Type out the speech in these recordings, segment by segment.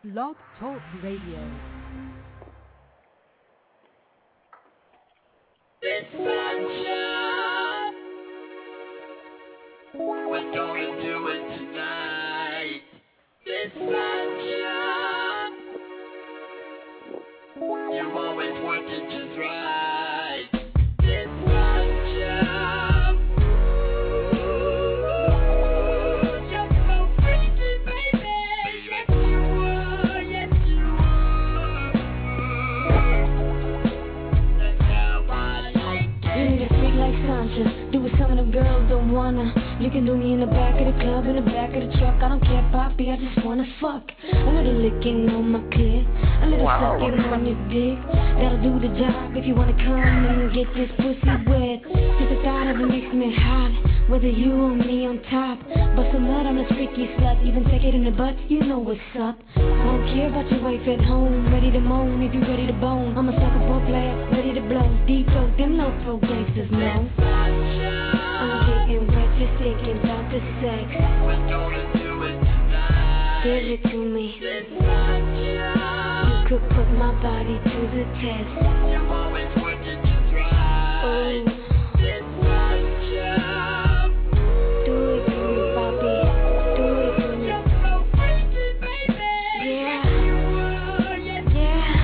Blog Talk Radio. This sunshine, we're gonna do it tonight. This sunshine, you always wanted just right. This sunshine, you're so pretty, baby. Yes you are, yes you are. That's how I like it. You need a freak like Sancha. Do what some of them girls don't wanna. You can do me in the back of the club, in the back of the truck. I don't care, Poppy, I just wanna fuck. A little licking on my clit, a little sucking on your dick. That'll do the job if you wanna come and get this pussy wet. Just the thought of it makes me hot, whether you or me on top. Bust a nut, I'm a freaky slut. Even take it in the butt, you know what's up. I don't care about your wife at home, ready to moan if you ready to bone. I'm a sucker for player, ready to blow. Deep throat, them low pro gangsters know. I'm getting wet, just thinking about the sex. We're gonna do it tonight. Give it to me. This sunshine, You could put my body to the test. you always wanted just right. Oh, This sunshine, do it to me, Bobby. Do it to me. you're so pretty, baby. Yeah, You are, yes you yeah,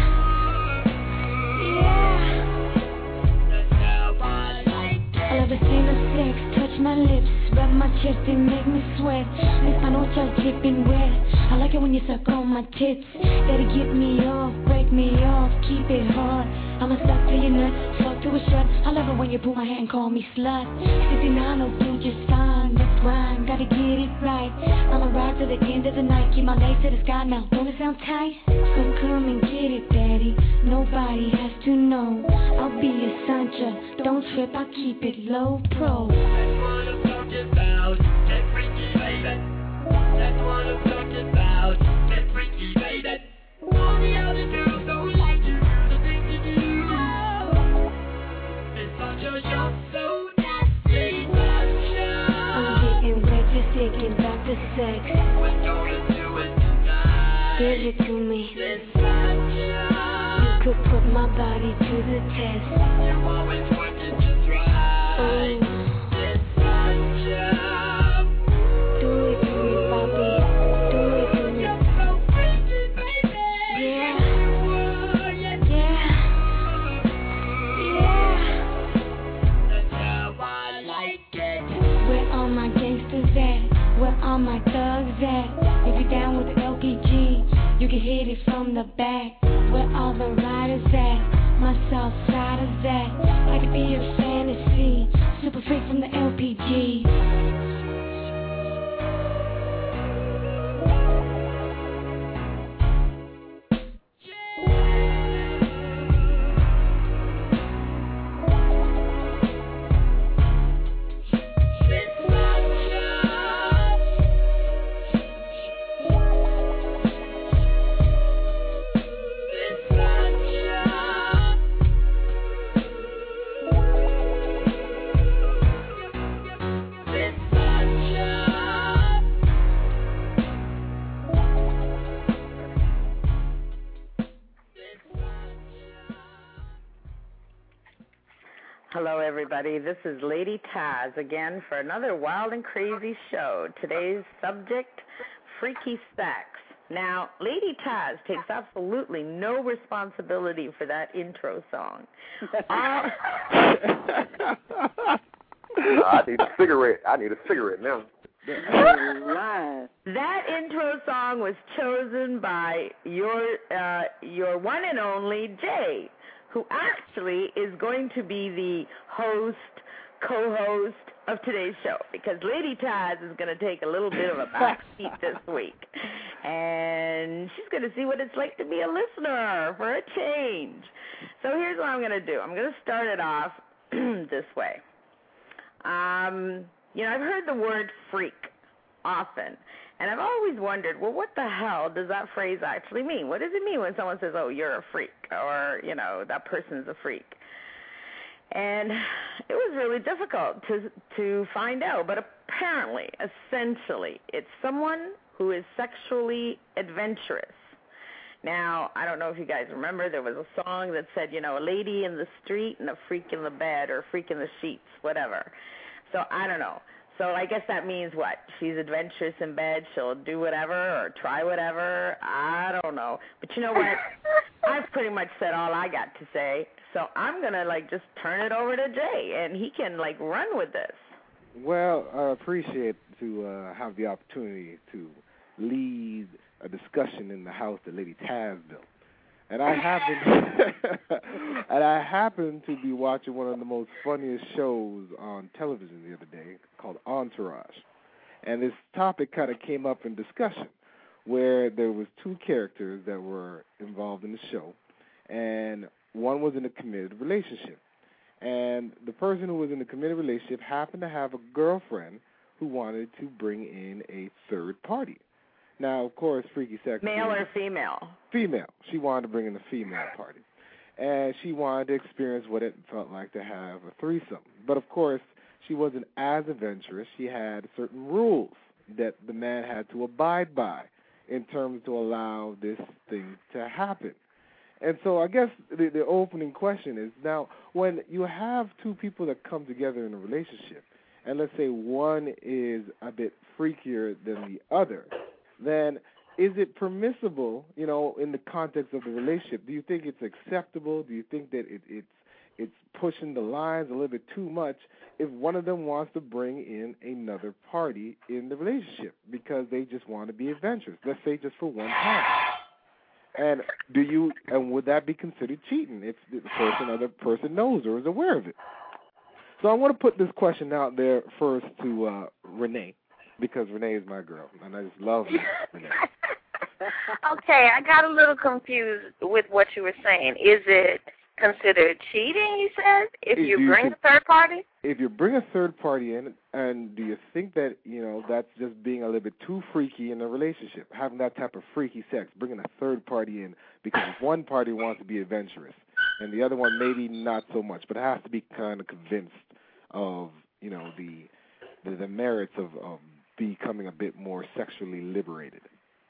are. yeah. That's how I like it. I love the scene of sex, touch my lips, rub my chest and make me sweat. If I know you're dripping wet, I like it when you suck on my tits. Gotta get me off, break me off, keep it hard. I'ma suck to your nut, fuck to a shut. I love it when you pull my hand, call me slut. 59 will do just fine, let's grind, gotta get it right. I'ma ride to the end of the night, keep my legs to the sky now. Don't it sound tight? So come and get it, daddy. Nobody has to know. I'll be a Sancha, don't trip, I keep it low pro. That's what I'm talking about. Get freaky, baby. That's what I'm talking about. Get freaky, baby. All the other girls don't like you. The things you do. It's such a show, so nasty. Sunshine, I'm getting wet, just thinking about the sex. we're gonna do it tonight. Give it to me. This sunshine, You could put my body to the test. you always wanted just right. Oh, This sunshine, do it to me, Bobby. Do it to me. you're so pretty, baby. Yeah, You are, yes you yeah, yeah. That's how I like it. Where all my gangsters at? Where all my thugs at? If you're down with the LPG, you can hit it from the back. Where all the riders at? My south siders at? I could be your fantasy, super freak from the LPG. This sunshine, this sunshine, this sunshine. Hello, everybody. This is Lady Taz again for another wild and crazy show. Today's subject, freaky sex. Now, Lady Taz takes absolutely no responsibility for that intro song. I need a cigarette. I need a cigarette now. That intro song was chosen by your one and only Jay, who actually is going to be the co-host of today's show, because Lady Taz is going to take a little bit of a back seat this week. And she's going to see what it's like to be a listener for a change. So here's what I'm going to do. I'm going to start it off this way. I've heard the word freak often, and I've always wondered, well, what the hell does that phrase actually mean? What does it mean when someone says, oh, you're a freak, or, that person's a freak? And it was really difficult to find out, but apparently, essentially, it's someone who is sexually adventurous, Now, I don't know if you guys remember, there was a song that said, you know, a lady in the street and a freak in the bed or a freak in the sheets, whatever. So I don't know. So I guess that means what? She's adventurous in bed. She'll do whatever or try whatever. I don't know. But you know what? I've pretty much said all I got to say. So I'm going to, like, just turn it over to Jay, and he can, like, run with this. Well, I appreciate to have the opportunity to lead a discussion in the house that Lady Taz built. And I happen to be watching one of the most funniest shows on television the other day called Entourage. And this topic kind of came up in discussion where there was two characters that were involved in the show, and one was in a committed relationship. And the person who was in the committed relationship happened to have a girlfriend who wanted to bring in a third party. Now, of course, freaky sex. Male or female? Female. She wanted to bring in a female party. And she wanted to experience what it felt like to have a threesome. But, of course, she wasn't as adventurous. She had certain rules that the man had to abide by in terms to allow this thing to happen. And so I guess the opening question is, now, when you have two people that come together in a relationship, and let's say one is a bit freakier than the other, then is it permissible, you know, in the context of the relationship? Do you think it's acceptable? Do you think that it's pushing the lines a little bit too much if one of them wants to bring in another party in the relationship because they just want to be adventurous, let's say just for one time? And would that be considered cheating if the other person knows or is aware of it? So I want to put this question out there first to Renee, because Renee is my girl, and I just love Renee. Okay, I got a little confused with what you were saying. Is it considered cheating, you said, if you bring a third party? If you bring a third party in, and do you think that, you know, that's just being a little bit too freaky in a relationship, having that type of freaky sex, bringing a third party in because one party wants to be adventurous and the other one maybe not so much, but it has to be kind of convinced of, you know, the merits of becoming a bit more sexually liberated?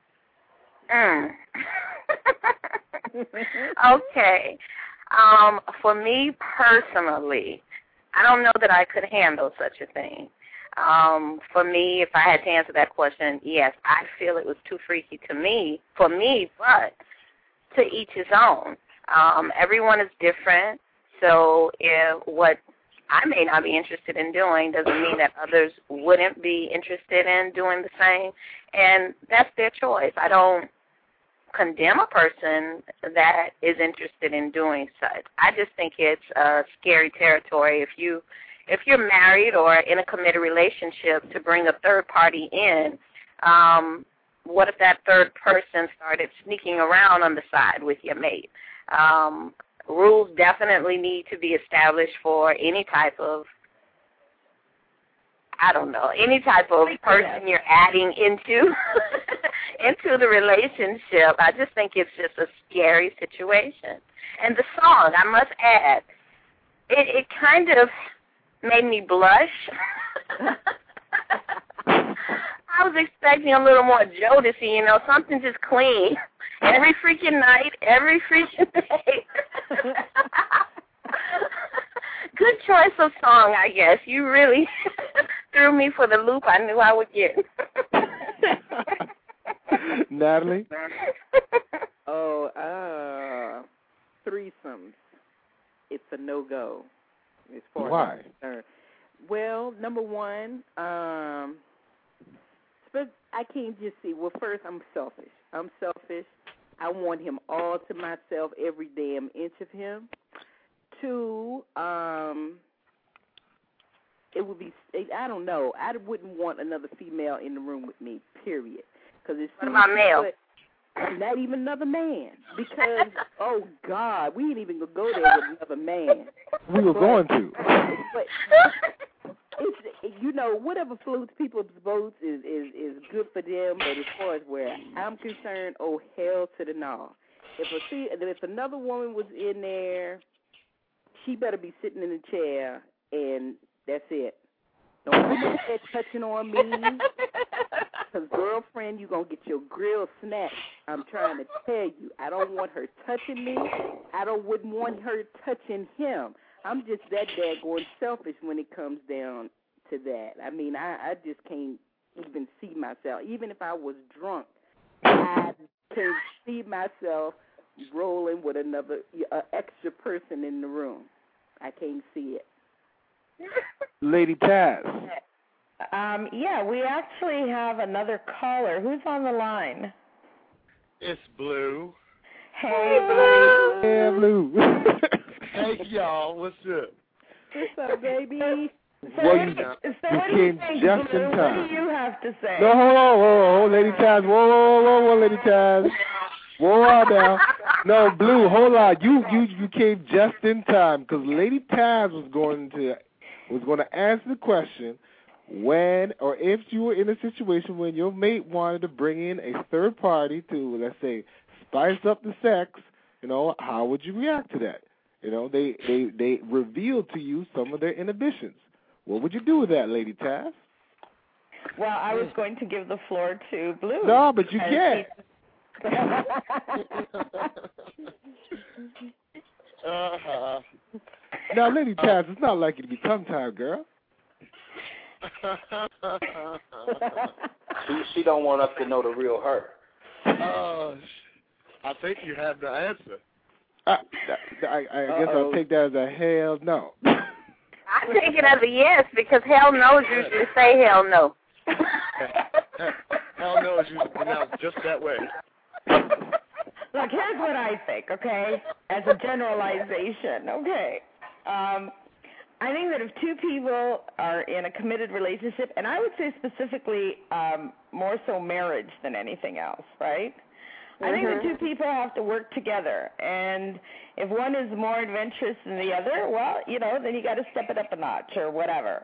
Okay. For me personally, I don't know that I could handle such a thing. For me, if I had to answer that question, yes, I feel it was too freaky for me, but to each his own. Everyone is different, so if what I may not be interested in doing doesn't mean that others wouldn't be interested in doing the same, and that's their choice. I don't condemn a person that is interested in doing such. I just think it's scary territory if you're married or in a committed relationship to bring a third party in. What if that third person started sneaking around on the side with your mate? Rules definitely need to be established for any type of, any type of person you're adding into into the relationship. I just think it's just a scary situation. And the song, I must add, it kind of made me blush. I was expecting a little more Jodeci, you know, something just clean. Every freaking night. Good choice of song, I guess. You really threw me for the loop I knew I would get. Natalie? Threesomes. It's a no-go as far Why? as I'm concerned. Well, number one, but I can't just see. Well, first, I'm selfish. I want him all to myself, every damn inch of him. Two, it would be, I don't know. I wouldn't want another female in the room with me, period. What about male? Not even another man. Because, oh, God, we ain't even going to go there with another man. We were going to. But it's, you know, whatever floats people's boats is good for them. But as far as where I'm concerned, oh, hell to the no. If another woman was in there, she better be sitting in a chair, and that's it. Don't put no head touching on me. Because, girlfriend, you're going to get your grill snatched. I'm trying to tell you. I don't want her touching me. Wouldn't want her touching him. I'm just that daggone selfish when it comes down to that. I mean, I just can't even see myself. Even if I was drunk, I can't see myself rolling with another extra person in the room. I can't see it. Lady Taz. Yeah, we actually have another caller. Who's on the line? It's Blue. Hey, Blue. Hey, Blue. Hey, y'all. What's up? What's up, baby? Well, you came just in time. What do you have to say? No, hold, Lady Taz. Whoa, Lady Taz. Whoa, now. No, Blue, hold on. You came just in time because Lady Taz was going to answer the question when or if you were in a situation when your mate wanted to bring in a third party to, let's say, spice up the sex. How would you react to that? They revealed to you some of their inhibitions. What would you do with that, Lady Taz? Well, I was going to give the floor to Blue. No, but you can't. Now, Lady Taz, it's not like you to be tongue-tied, girl. She don't want us to know the real her. I think you have the answer. I guess I'll take that as a hell no. I take it as a yes because hell no usually say hell no. Hell no is usually pronounced just that way. Look, here's what I think, okay, as a generalization, okay. I think that if two people are in a committed relationship, and I would say specifically more so marriage than anything else, right? I think the two people have to work together, and if one is more adventurous than the other, well, then you got to step it up a notch or whatever.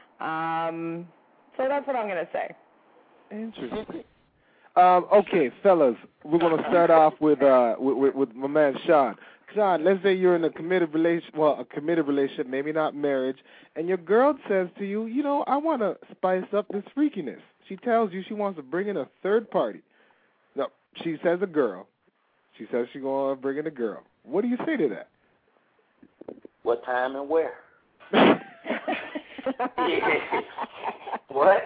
So that's what I'm going to say. Interesting. Okay, fellas, we're going to start off with my man Sean. Sean, let's say you're in a committed relationship, maybe not marriage, and your girl says to you, I want to spice up this freakiness. She tells you she wants to bring in a third party. No, she says a girl. She says she's going to bring in a girl. What do you say to that? What time and where? What?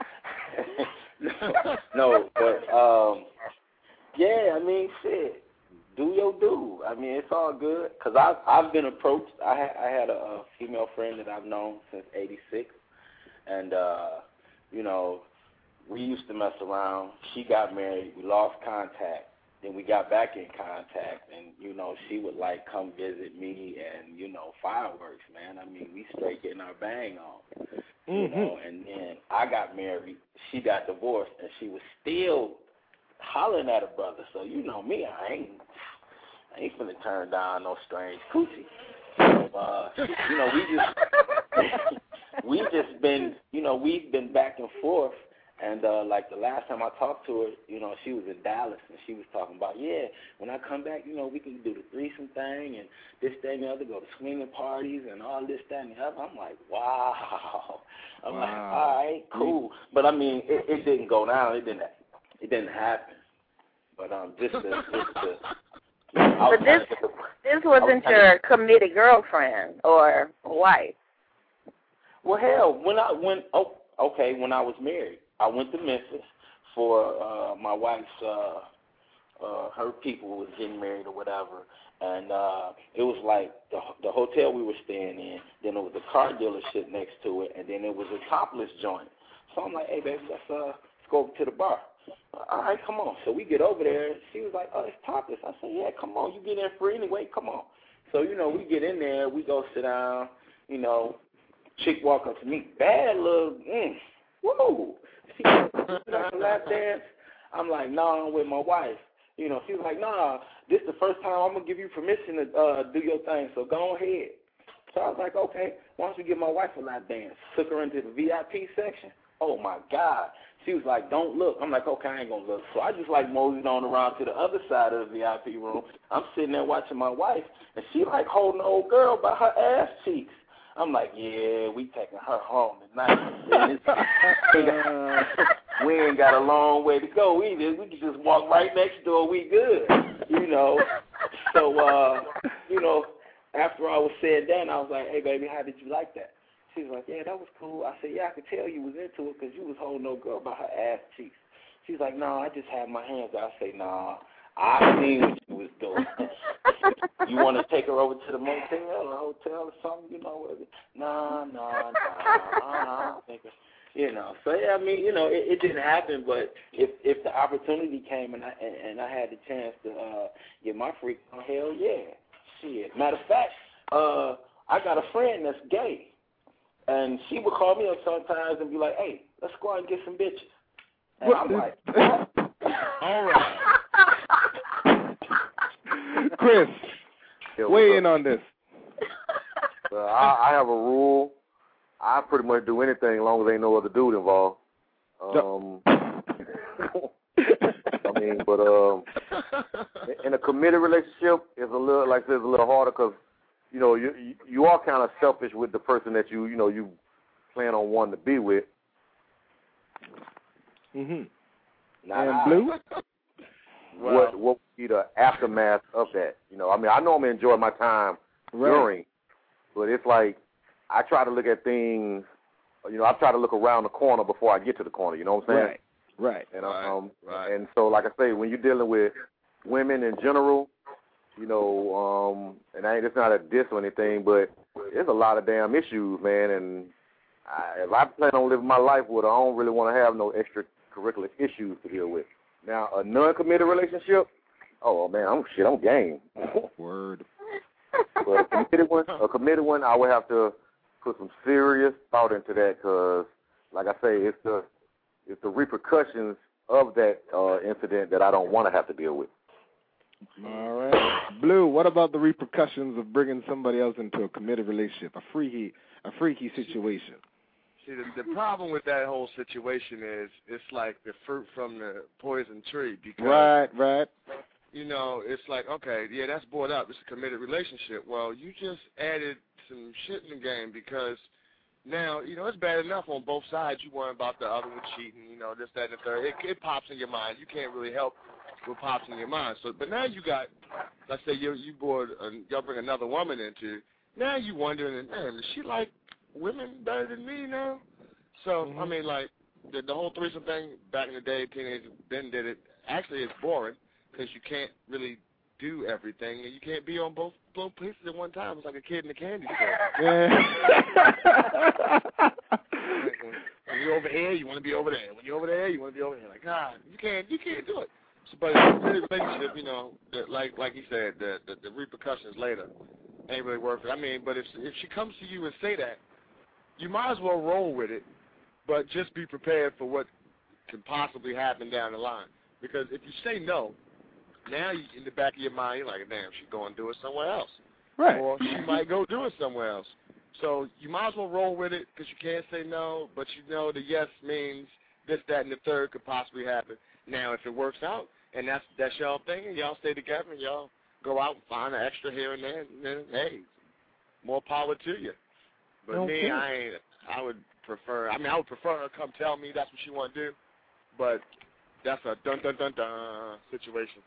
No, but yeah, I mean, shit. Do your do. I mean, it's all good. Cause I've been approached. I had a female friend that I've known since '86, and we used to mess around. She got married. We lost contact. Then we got back in contact, and she would come visit me, and fireworks, man. I mean, we straight getting our bang on. And then I got married. She got divorced, and she was still hollering at her brother. So me, I ain't finna turn down no strange coochie. So, we've been back and forth. And like the last time I talked to her, she was in Dallas, and she was talking about, when I come back, we can do the threesome thing and this, that, and the other, go to swinging parties and all this, that, and the other. I'm like, wow. I'm like, all right, cool. But I mean, it didn't go down. It didn't happen. But But this wasn't your committed girlfriend or wife. Well, hell, when I was married, I went to Memphis for my wife's, her people was getting married or whatever, and it was like the hotel we were staying in, then it was a car dealership next to it, and then it was a topless joint. So I'm like, hey, baby, let's go over to the bar. All right, come on. So we get over there. She was like, oh, it's topless. I said, yeah, come on. You get in free anyway. Come on. So, we get in there. We go sit down. Chick walk up to me. Bad little, whoa. She goes, a lap dance. I'm like, nah, I'm with my wife. She was like, nah, this is the first time I'm going to give you permission to do your thing, so go ahead. So I was like, okay, why don't you give my wife a lap dance? Took her into the VIP section. Oh, my God. She was like, don't look. I'm like, okay, I ain't going to look. So I just moseyed on around to the other side of the VIP room. I'm sitting there watching my wife, and she holding the old girl by her ass cheeks. I'm like, yeah, we taking her home tonight. we ain't got a long way to go either. We can just walk right next door. We good, you know. So, you know, after I was said that, I was like, hey, baby, how did you like that? She was like, yeah, that was cool. I said, yeah, I could tell you was into it because you was holding no girl by her ass cheeks. She's like, no, I just had my hands out. I say, nah, I seen what you was doing. You want to take her over to the motel or hotel or something, you know? Nah. You know, so yeah, I mean, you know, it didn't happen, but if the opportunity came and I had the chance to get my freak on, hell yeah, shit. Matter of fact, I got a friend that's gay, and she would call me up sometimes and be like, hey, let's go out and get some bitches. And I'm like, all right. Chris, weigh in on this. I have a rule. I pretty much do anything as long as ain't no other dude involved. I mean, but in a committed relationship, it's a little, like I said, it's a little harder because, you know, you are kind of selfish with the person that you plan on wanting to be with. Mhm. And Blue? What would be the aftermath of that? You know, I mean, I normally enjoy my time during, but it's like I try to look at things. You know, I try to look around the corner before I get to the corner. You know what I'm saying? Right. And and so, like I say, when you're dealing with women in general, you know, and it's not a diss or anything, but there's a lot of damn issues, man. And if I plan on living my life with her, I don't really want to have no extracurricular issues to deal with. Now, a non-committed relationship, oh man, I'm game. Word. But a committed one, I would have to put some serious thought into that because, like I say, it's the repercussions of that incident that I don't want to have to deal with. All right. Blue, what about the repercussions of bringing somebody else into a committed relationship, a freaky situation? See, the problem with that whole situation is it's like the fruit from the poison tree. Because, right. You know, it's like, okay, yeah, that's brought up. It's a committed relationship. Well, you just added some shit in the game because now, you know, it's bad enough on both sides. You worry about the other one cheating, you know, this, that, and the third. It pops in your mind. You can't really help what pops in your mind. So, but now you got, let's say y'all bring another woman into. Now you wondering, man, is she like women better than me now? So, I mean, like, the whole threesome thing back in the day, teenagers then did it. Actually, it's boring because you can't really do everything, and you can't be on both places at one time. It's like a kid in a candy store. When you're over here, you want to be over there. When you're over there, you want to be over there. Like, God, you can't do it. So, but in a relationship, you know, like you said, the repercussions later ain't really worth it. I mean, but if she comes to you and say that, you might as well roll with it, but just be prepared for what can possibly happen down the line. Because if you say no, now in the back of your mind, you're like, damn, she's going to do it somewhere else. Right. Or she might go do it somewhere else. So you might as well roll with it because you can't say no, but you know the yes means this, that, and the third could possibly happen. Now, if it works out and that's y'all thing and y'all stay together and y'all go out and find an extra here and there, and then, hey, more power to you. But okay. I would prefer her come tell me that's what she want to do, but that's a dun-dun-dun-dun situation.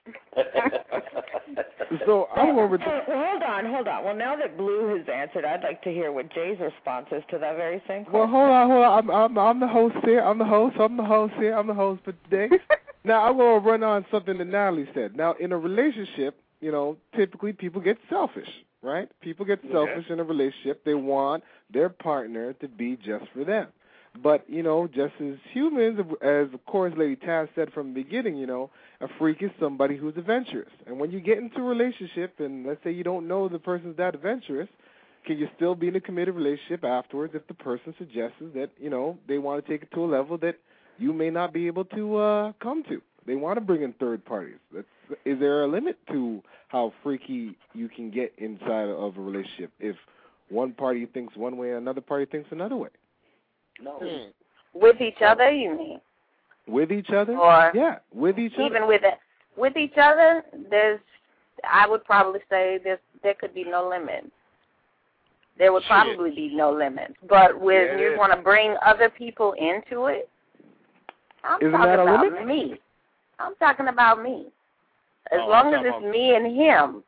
So I'm over. Hold on. Well, now that Blue has answered, I'd like to hear what Jay's response is to that very same question. Well, hold on. I'm the host here. I'm the host for today. Now I'm going to run on something that Natalie said. Now, in a relationship, you know, typically people get selfish, right? People get selfish in a relationship. They want their partner to be just for them. But, you know, just as humans, as of course Lady Taz said from the beginning, you know, a freak is somebody who's adventurous. And when you get into a relationship and let's say you don't know the person's that adventurous, can you still be in a committed relationship afterwards if the person suggests that, you know, they want to take it to a level that you may not be able to come to? They want to bring in third parties. Is there a limit to how freaky you can get inside of a relationship if one party thinks one way and another party thinks another way? No. With each other, you mean? With each other? Or yeah, with each other. Even with each other, I would probably say there could be no limit. There would probably be no limit. But when you want to bring other people into it, I'm Isn't talking that a about limit? me. I'm talking about me. As Oh, long as I'm it's talking me and him,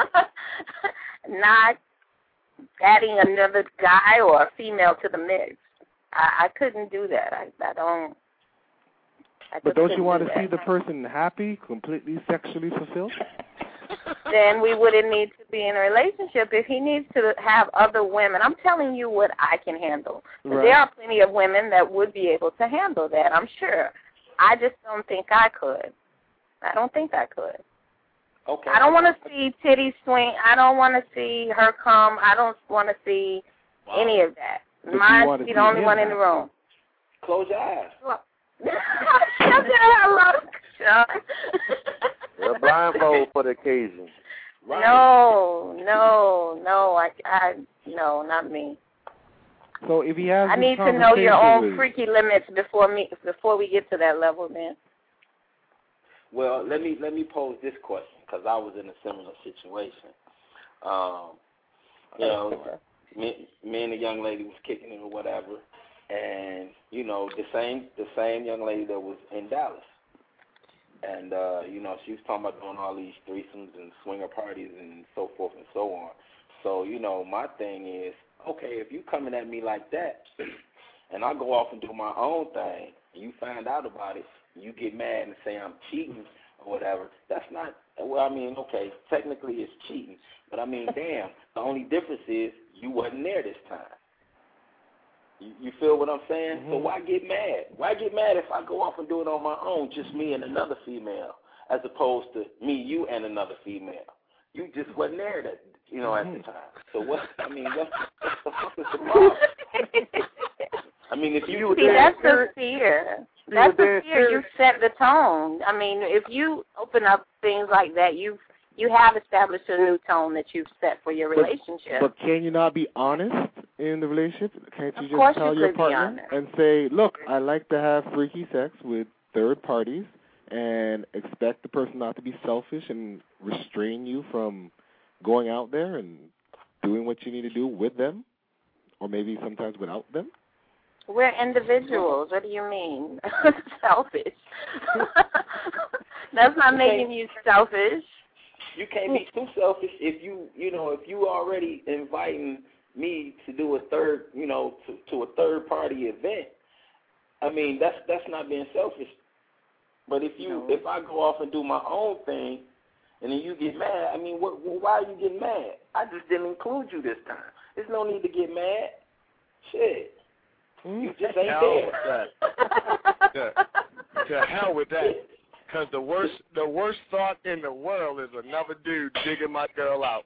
not adding another guy or a female to the mix. I couldn't do that. I don't. But don't you want to to see the person happy, completely sexually fulfilled? Then we wouldn't need to be in a relationship if he needs to have other women. I'm telling you what I can handle. Right. There are plenty of women that would be able to handle that, I'm sure. I just don't think I could. I don't think I could. Okay. I don't want to see titties swing. I don't want to see her come. I don't want to see any of that. But you Mine wanna be see the only him one in the happy. room. Close your eyes. Shut the hell up, They're blindfold for the occasion. Right. No, not me. So if he has I this need to know your conversation own with- freaky limits before we get to that level, man. Well, let me pose this question because I was in a similar situation. You know, me and the young lady was kicking it or whatever, and you know the same young lady that was in Dallas, and you know she was talking about doing all these threesomes and swinger parties and so forth and so on. So you know my thing is, okay, if you coming at me like that, and I go off and do my own thing, and you find out about it, you get mad and say I'm cheating or whatever. That's not. Well, I mean, okay, technically it's cheating, but I mean, damn, the only difference is you wasn't there this time. You feel what I'm saying? Mm-hmm. So why get mad? Why get mad if I go off and do it on my own, just me and another female, as opposed to me, you, and another female? You just wasn't there at the time. So what? I mean, what the fuck is the problem? I mean, if you See, that's the fear. That's the fear. You set the tone. I mean, if you open up things like that, you have established a new tone that you've set for your relationship. But can you not be honest in the relationship? Can't you Of just course tell you your could be partner honest. and say, look, I like to have freaky sex with third parties and expect the person not to be selfish and restrain you from going out there and doing what you need to do with them, or maybe sometimes without them? We're individuals. What do you mean? Selfish. That's not making you selfish. You can't be too selfish if you already inviting me to do a third, to a third party event. I mean, that's not being selfish. But if I go off and do my own thing, and then you get mad, I mean, why are you getting mad? I just didn't include you this time. There's no need to get mad. Shit. You just ain't there. To hell with that. Because the worst thought in the world is another dude digging my girl out.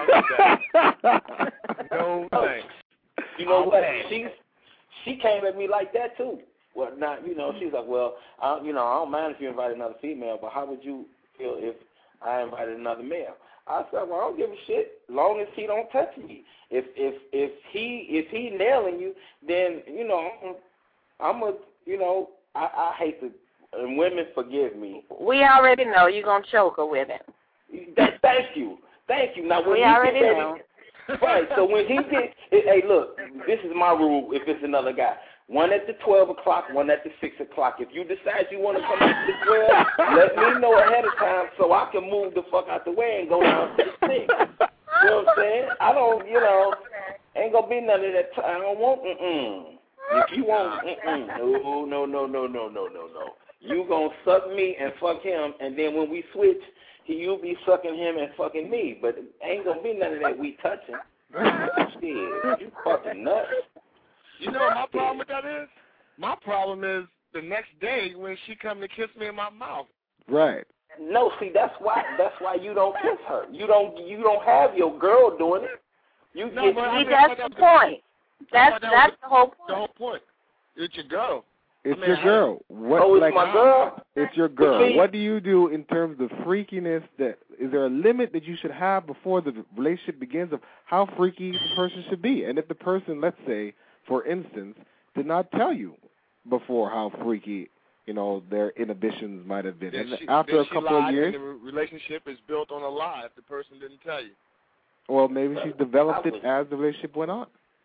No thanks. You know what? She came at me like that too. Well, not she's like, well, I don't mind if you invite another female, but how would you feel if I invited another male? I said, well, I don't give a shit, long as he don't touch me. If he nailing you, then I hate to. And women, forgive me. We already know you're gonna choke her with it. Thank you. Now when we already know. Right. So when he gets, hey, look, this is my rule. If it's another guy, one at the 12 o'clock, one at the 6 o'clock. If you decide you want to come at the 12, let me know ahead of time so I can move the fuck out the way and go down to the 6. You know what I'm saying? I don't, ain't gonna be none of that. I don't want. If you want, no. You gonna suck me and fuck him, and then when we switch, you'll be sucking him and fucking me. But ain't gonna be none of that we touching. Shit, you fucking nuts. You know what my problem with that is? My problem is the next day when she come to kiss me in my mouth. Right. No, see, that's why you don't kiss her. You don't have your girl doing it. That's the point. That's the whole point. The whole point. It's your girl. It's your girl. It's my girl? It's your girl. What do you do in terms of freakiness? Is there a limit that you should have before the relationship begins of how freaky the person should be? And if the person, let's say, for instance, did not tell you before how freaky, their inhibitions might have been. And after a couple of years, and the relationship is built on a lie if the person didn't tell you. Well, maybe she developed it as the relationship went on.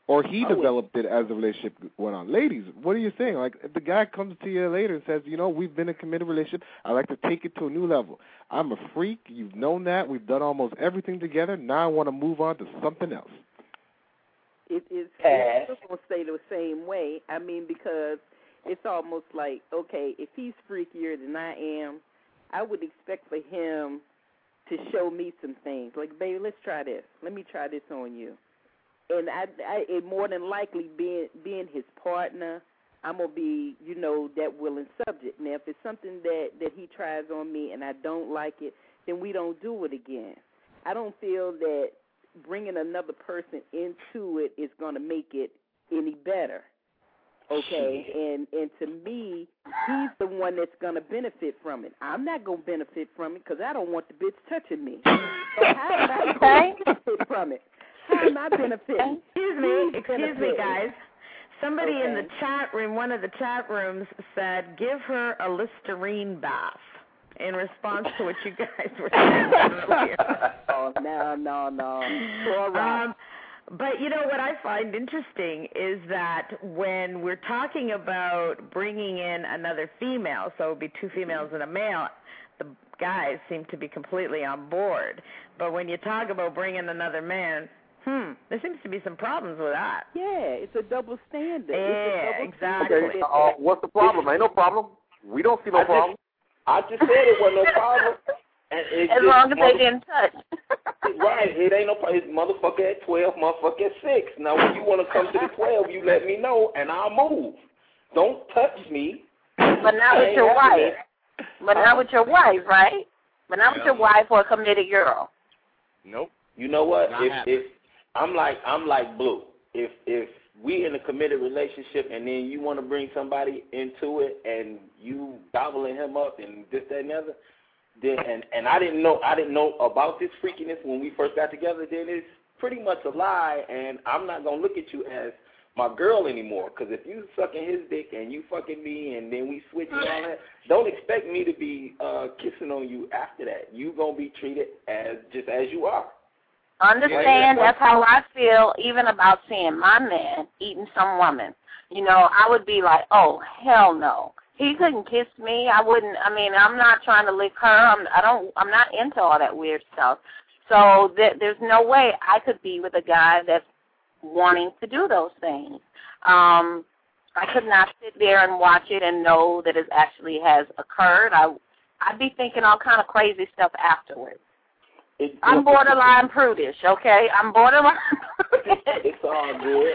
Or he developed it as the relationship went on. Ladies, what are you saying? Like, if the guy comes to you later and says, you know, we've been in a committed relationship, I like to take it to a new level. I'm a freak. You've known that. We've done almost everything together. Now I want to move on to something else. It's going to stay the same way. I mean, because it's almost like, okay, if he's freakier than I am, I would expect for him to show me some things. Like, baby, let's try this. Let me try this on you. And I more than likely being his partner, I'm going to be, you know, that willing subject. Now, if it's something that he tries on me and I don't like it, then we don't do it again. I don't feel that bringing another person into it is going to make it any better. Okay? And to me, he's the one that's going to benefit from it. I'm not going to benefit from it because I don't want the bitch touching me. So how am I going to benefit from it? How am I benefiting? Excuse me, guys. Somebody in the chat room, one of the chat rooms, said, give her a Listerine bath in response to what you guys were saying earlier. Oh, no. But, you know, what I find interesting is that when we're talking about bringing in another female, so it would be two females and a male, the guys seem to be completely on board. But when you talk about bringing another man, there seems to be some problems with that. Yeah, it's a double standard. Yeah, exactly. Okay, what's the problem? Ain't no problem. We don't see no problem. I just said it wasn't no problem. And as long as they didn't touch. Right, it ain't no problem. It's motherfucker at 12, motherfucker at 6. Now, when you want to come to the 12, you let me know, and I'll move. Don't touch me. But not with your wife. But not with your wife, right? But not with your wife or a committed girl. Nope. You know what? If I'm like Blue. If we in a committed relationship and then you want to bring somebody into it and you gobbling him up and this, that, and the other, then and I didn't know about this freakiness when we first got together, then it's pretty much a lie, and I'm not gonna look at you as my girl anymore. Because if you sucking his dick and you fucking me and then we switch and all that, don't expect me to be kissing on you after that. You gonna be treated as just as you are. Understand, that's how I feel even about seeing my man eating some woman. You know, I would be like, oh, hell no. He couldn't kiss me. I wouldn't. I mean, I'm not trying to lick her. I'm not into all that weird stuff. So there's no way I could be with a guy that's wanting to do those things. I could not sit there and watch it and know that it actually has occurred. I'd be thinking all kind of crazy stuff afterwards. I'm borderline prudish, okay? I'm borderline prudish. It's all good.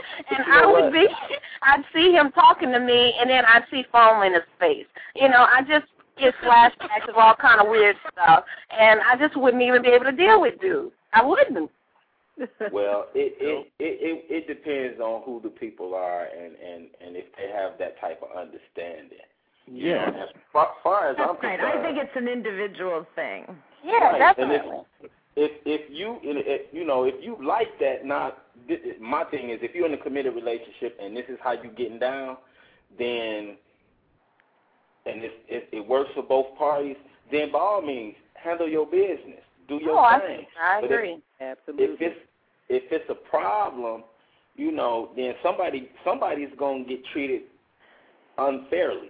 And I'd see him talking to me, and then I'd see foam in his face. You know, I just get flashbacks of all kind of weird stuff, and I just wouldn't even be able to deal with dudes. I wouldn't. Well, it depends on who the people are and if they have that type of understanding. Yeah. As far as I'm concerned, I think it's an individual thing. Yeah, right. definitely. And if you like that, my thing is if you're in a committed relationship and this is how you getting down, then and it works for both parties, then by all means handle your business, do your thing. I agree. Absolutely. If it's a problem, then somebody's gonna get treated unfairly.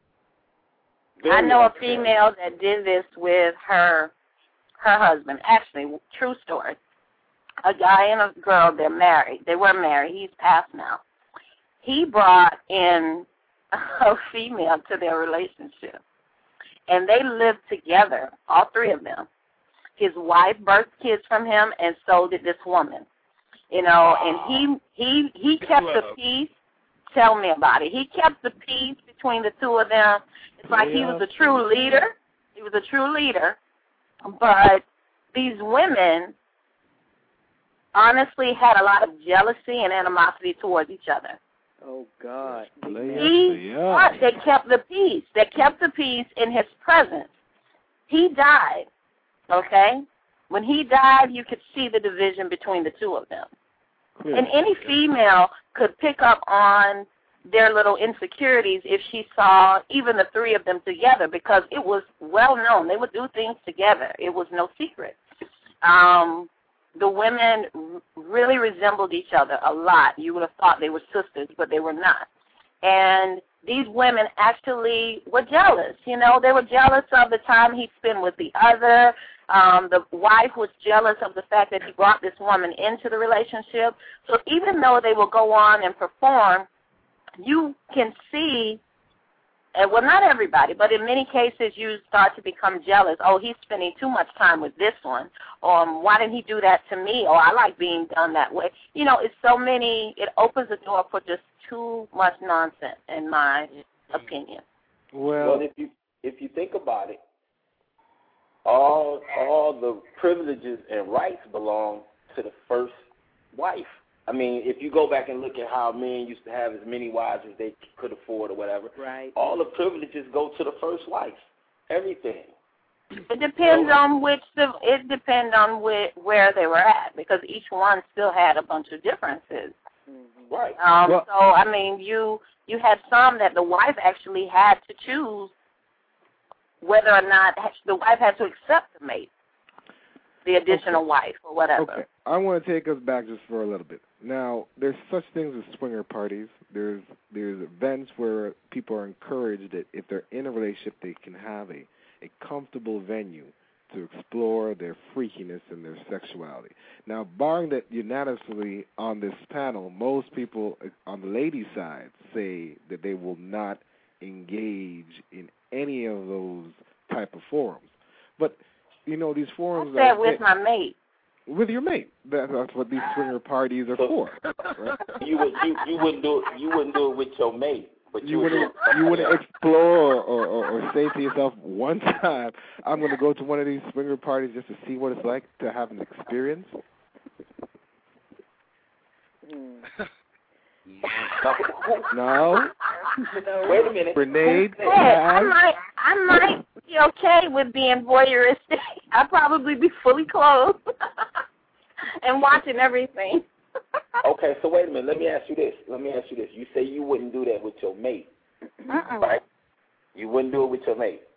I know a female that did this with her husband. Actually, true story. A guy and a girl, they're married. They were married. He's passed now. He brought in a female to their relationship, and they lived together, all three of them. His wife birthed kids from him, and so did this woman. And he kept the peace. Tell me about it. He kept the peace between the two of them. It's like he was a true leader. He was a true leader. But these women honestly had a lot of jealousy and animosity towards each other. Oh, God. They kept the peace. They kept the peace in his presence. He died, okay? When he died, you could see the division between the two of them. Yeah. And any female could pick up on their little insecurities if she saw even the three of them together, because it was well known. They would do things together. It was no secret. the women really resembled each other a lot. You would have thought they were sisters, but they were not. And these women actually were jealous. You know, they were jealous of the time he spent with the other. The wife was jealous of the fact that he brought this woman into the relationship. So even though they will go on and perform, you can see, well, not everybody, but in many cases you start to become jealous. Oh, he's spending too much time with this one. Or why didn't he do that to me? Or I like being done that way. You know, it's so many, it opens the door for just too much nonsense, in my opinion. Well, if you think about it, all the privileges and rights belong to the first wife. I mean, if you go back and look at how men used to have as many wives as they could afford or whatever, right, all the privileges go to the first wife. Everything. It depends on where they were at, because each one still had a bunch of differences. Right. So I mean, you had some that the wife actually had to choose whether or not the wife had to accept the mate, the additional wife or whatever. Okay, I want to take us back just for a little bit. Now, there's such things as swinger parties. There's events where people are encouraged that if they're in a relationship, they can have a comfortable venue to explore their freakiness and their sexuality. Now, barring that unanimously on this panel, most people on the ladies' side say that they will not engage in any of those type of forums. But, you know, these forums I said with my mate. With your mate. That's what these swinger parties are for. Right? You wouldn't do it with your mate. But you wouldn't explore or say to yourself one time, I'm going to go to one of these swinger parties just to see what it's like to have an experience? No. Wait a minute. Renee, I might be okay with being voyeuristic. I'd probably be fully clothed and watching everything. Okay, so wait a minute. Let me ask you this. You say you wouldn't do that with your mate, right? You wouldn't do it with your mate.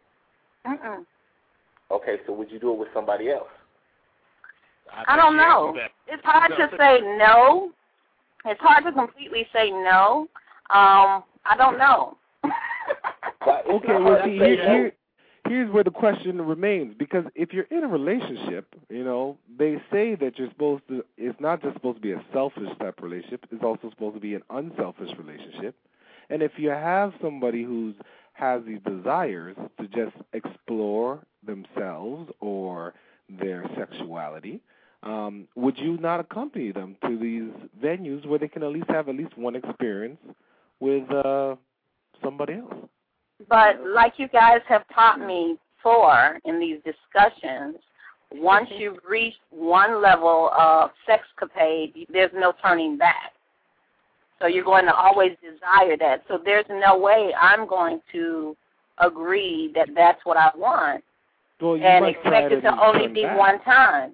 Okay, so would you do it with somebody else? I don't know. It's hard to say no. It's hard to completely say no. I don't know. Okay, well, see, here's where the question remains, because if you're in a relationship, you know, they say that it's not just supposed to be a selfish type relationship, it's also supposed to be an unselfish relationship. And if you have somebody who has these desires to just explore themselves or their sexuality, would you not accompany them to these venues where they can at least have one experience with somebody else? But like you guys have taught me before in these discussions, once you've reached one level of sexcapade, there's no turning back. So you're going to always desire that. So there's no way I'm going to agree that that's what I want and expect it to only be one time.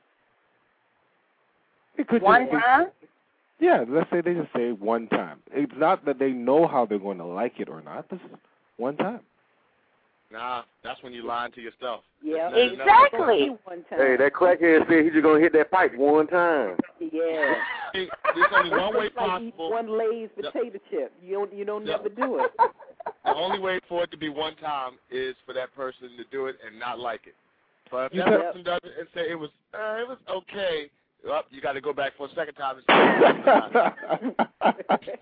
One time? Yeah, let's say they just say one time. It's not that they know how they're going to like it or not. This is one time. Nah, that's when you're lying to yourself. Yeah, exactly. Hey, that crackhead said he's just going to hit that pipe one time. Yeah. There's only one way possible. One Lay's potato chip. You don't never do it. The only way for it to be one time is for that person to do it and not like it. But if that person does it and say it was okay, well, you got to go back for a second time and say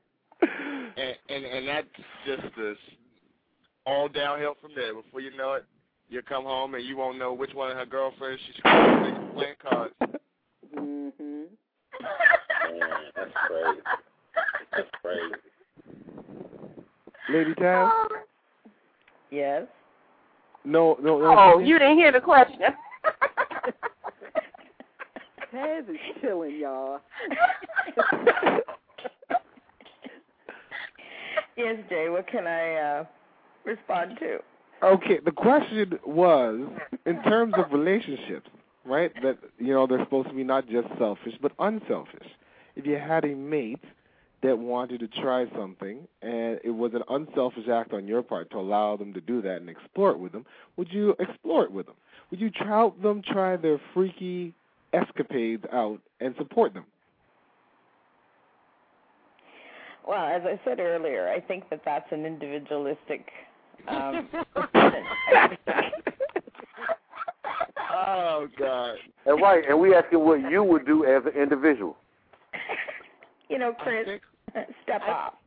and that's just this all downhill from there. Before you know it, you'll come home and you won't know which one of her girlfriends she's playing cards. Mm-hmm. Man, that's crazy. That's crazy. Lady Taz? Yes. No. Oh, you didn't hear the question. Taz is chilling, y'all. Yes, Jay, what can I respond to? Okay, the question was, in terms of relationships, right, that, you know, they're supposed to be not just selfish, but unselfish. If you had a mate that wanted to try something, and it was an unselfish act on your part to allow them to do that and explore it with them, would you explore it with them? Would you help them try their freaky escapades out and support them. Well, as I said earlier, I think that that's an individualistic decision. Oh, God. And right, and we asking what you would do as an individual. You know, Chris, step up.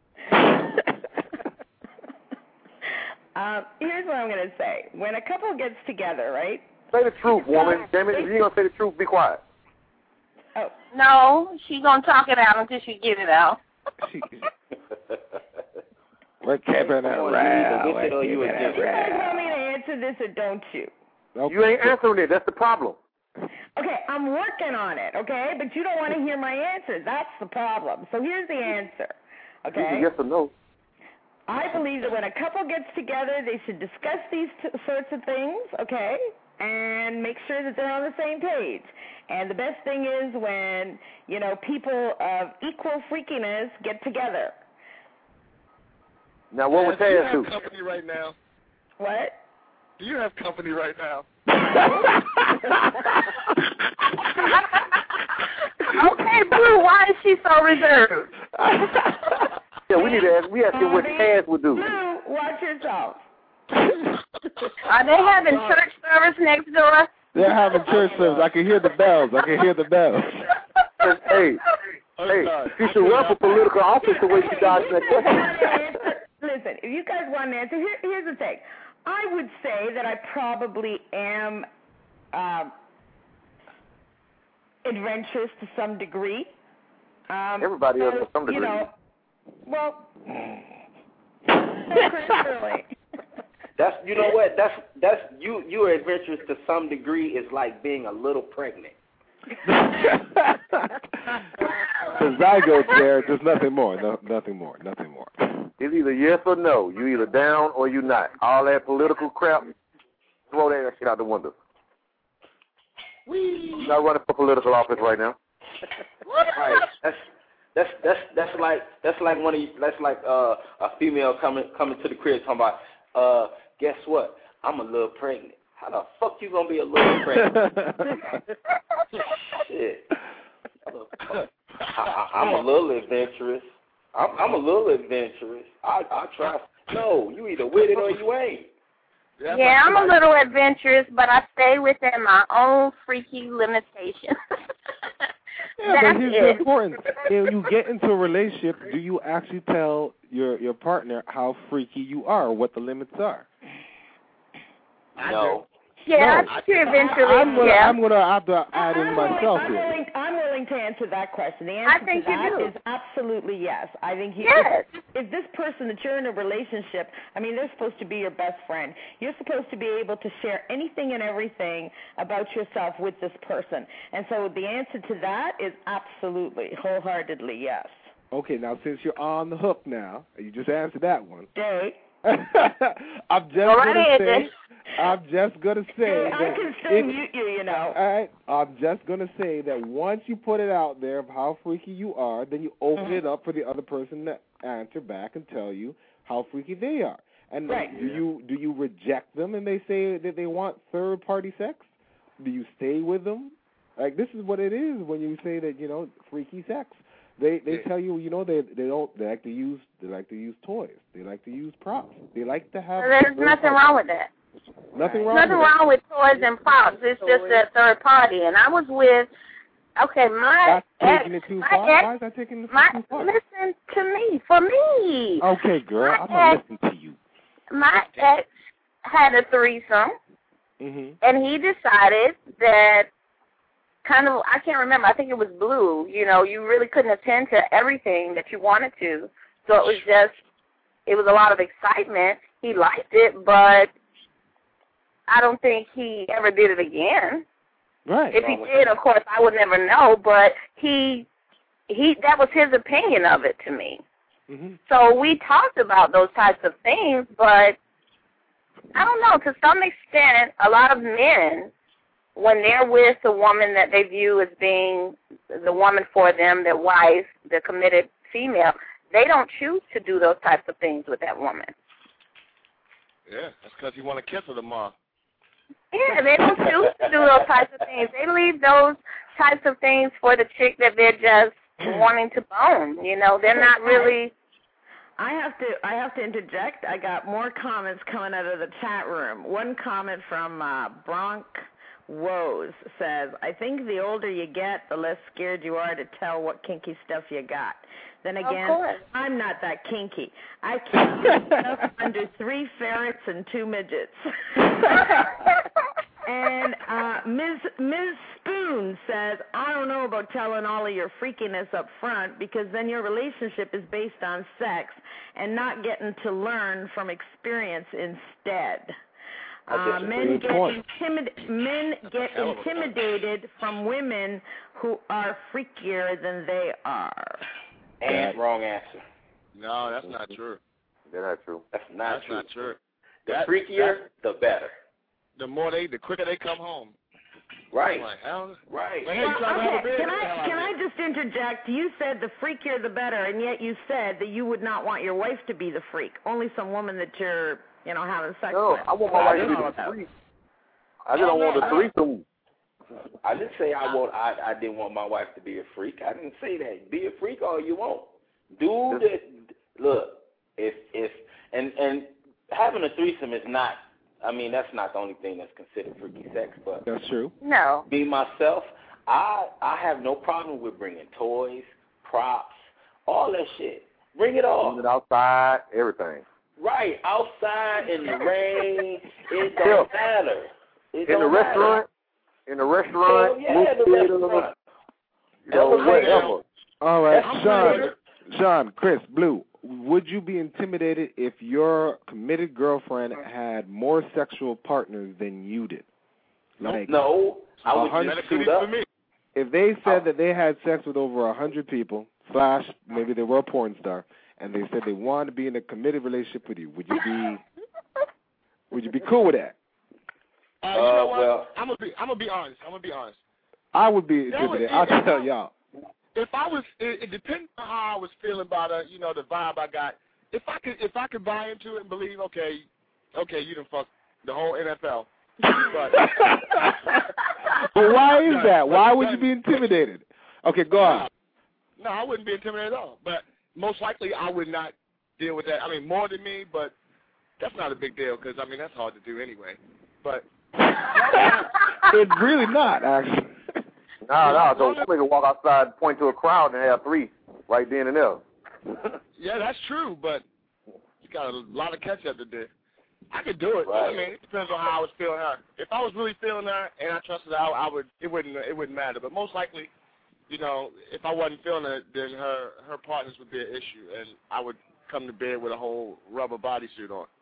Here's what I'm going to say. When a couple gets together, right? Say the truth, woman. Damn it, if you don't say the truth, be quiet. Oh. No, she's going to talk it out until she get it out. We're keeping it real. You guys want me to answer this or don't you? Okay. You ain't answering it. That's the problem. Okay, I'm working on it, okay? But you don't want to hear my answer. That's the problem. So here's the answer, okay? Yes or no? I believe that when a couple gets together, they should discuss these sorts of things, okay, and make sure that they're on the same page. And the best thing is when, you know, people of equal freakiness get together. Now, what would do you Taz have do? company right now? What? Do you have company right now? Okay, Blue, why is she so reserved? Yeah, we need to ask. We asking what Taz would do. Blue, watch yourself. Are they having church service next door? They're having church service. I can hear the bells. Hey, she should run for political office the way she dodged that question. Listen, if you guys want an answer, here's the thing. I would say that I probably am adventurous to some degree. Everybody else to some degree. You know, well, really. That's, you know what? That's you are adventurous to some degree. Is like being a little pregnant. The zygote there, there's nothing more. Nothing more. It's either yes or no. You either down or you not. All that political crap, throw that shit out the window. You're not running for political office right now. Right. That's like a female coming to the crib talking about guess what? I'm a little pregnant. How the fuck you gonna be a little pregnant? Shit. I'm a little adventurous. I'm a little adventurous. I try. No, you either with it or you ain't. Yeah, I'm a little adventurous, but I stay within my own freaky limitations. Yeah, but here's the important. If you get into a relationship, do you actually tell your partner how freaky you are, or what the limits are? No. Yeah, no. Eventually. I'm gonna have to add in myself here. I'm willing to answer that question. The answer to that is absolutely yes. I think if this person that you're in a relationship, I mean, they're supposed to be your best friend. You're supposed to be able to share anything and everything about yourself with this person. And so the answer to that is absolutely, wholeheartedly yes. Okay, now since you're on the hook now, you just answered that one. Jay. I'm just gonna say I can still mute you, you know. All right, I'm just gonna say that once you put it out there of how freaky you are, then you open it up for the other person to answer back and tell you how freaky they are. And do you reject them and they say that they want third party sex? Do you stay with them? Like, this is what it is when you say that, you know, freaky sex. They tell you, you know, they like to use toys. They like to use props. They like to have. There's nothing wrong with that. Nothing wrong with toys and props. It's just a third party. And I was with, my ex. Why is that taking it too far? Listen to me. For me. Okay, girl. I'm gonna listen to you. My ex had a threesome, and he decided that. Kind of, I can't remember. I think it was Blue. You know, you really couldn't attend to everything that you wanted to. So it was a lot of excitement. He liked it, but I don't think he ever did it again. Right. If he did, of course, I would never know. But that was his opinion of it to me. So we talked about those types of things, but I don't know. To some extent, a lot of men, when they're with a woman that they view as being the woman for them, their wife, the committed female, they don't choose to do those types of things with that woman. Yeah, that's because you want to kiss her tomorrow. Yeah, they don't choose to do those types of things. They leave those types of things for the chick that they're just wanting to bone. You know, they're not really. I have to interject. I got more comments coming out of the chat room. One comment from Bronk Woes says, I think the older you get, the less scared you are to tell what kinky stuff you got. Then again, I'm not that kinky. I keep stuff under 3 ferrets and 2 midgets. And Ms. Spoon says, I don't know about telling all of your freakiness up front, because then your relationship is based on sex and not getting to learn from experience instead. Men get intimidated from women who are freakier than they are. And wrong answer. No, that's not true. That's not true. That's not true. The freakier, the better. The quicker they come home. Right. Like, right. Hey, can I just interject? You said the freakier the better, and yet you said that you would not want your wife to be the freak. Only some woman that you're, having sex with. No, I want my wife to be the freak. I just don't want the threesome. I didn't say I didn't want my wife to be a freak. I didn't say that. Be a freak all you want. Look, if having a threesome is not. I mean, that's not the only thing that's considered freaky sex, but that's true. No. Me myself, I have no problem with bringing toys, props, all that shit. Bring it all. Bring it outside, everything. Right, outside in the rain. It don't matter. In the restaurant. In the restaurant. Yeah, the restaurant. Whatever. All right, Sean, Chris, Blue, would you be intimidated if your committed girlfriend had more sexual partners than you did? Like, no, I would just suit up. If they said that they had sex with over 100 people, / maybe they were a porn star, and they said they wanted to be in a committed relationship with you, would you be cool with that? You know what? Well, I'm gonna be honest. I would be intimidated. I'll tell y'all. If I was, it depends on how I was feeling about the vibe I got. If I could buy into it and believe, okay, you done fucked the whole NFL. But why is that? Why would you be intimidated? Okay, go on. No, I wouldn't be intimidated at all. But most likely, I would not deal with that. I mean, more than me, but that's not a big deal because I mean that's hard to do anyway. But it's really not actually. No. So somebody can walk outside, point to a crowd, and have 3 right then and there. Yeah, that's true, but you got a lot of catch up to do. I could do it. Right. I mean, it depends on how I was feeling her. If I was really feeling her and I trusted her, I would. It wouldn't matter. But most likely, if I wasn't feeling it, then her partners would be an issue, and I would come to bed with a whole rubber bodysuit on.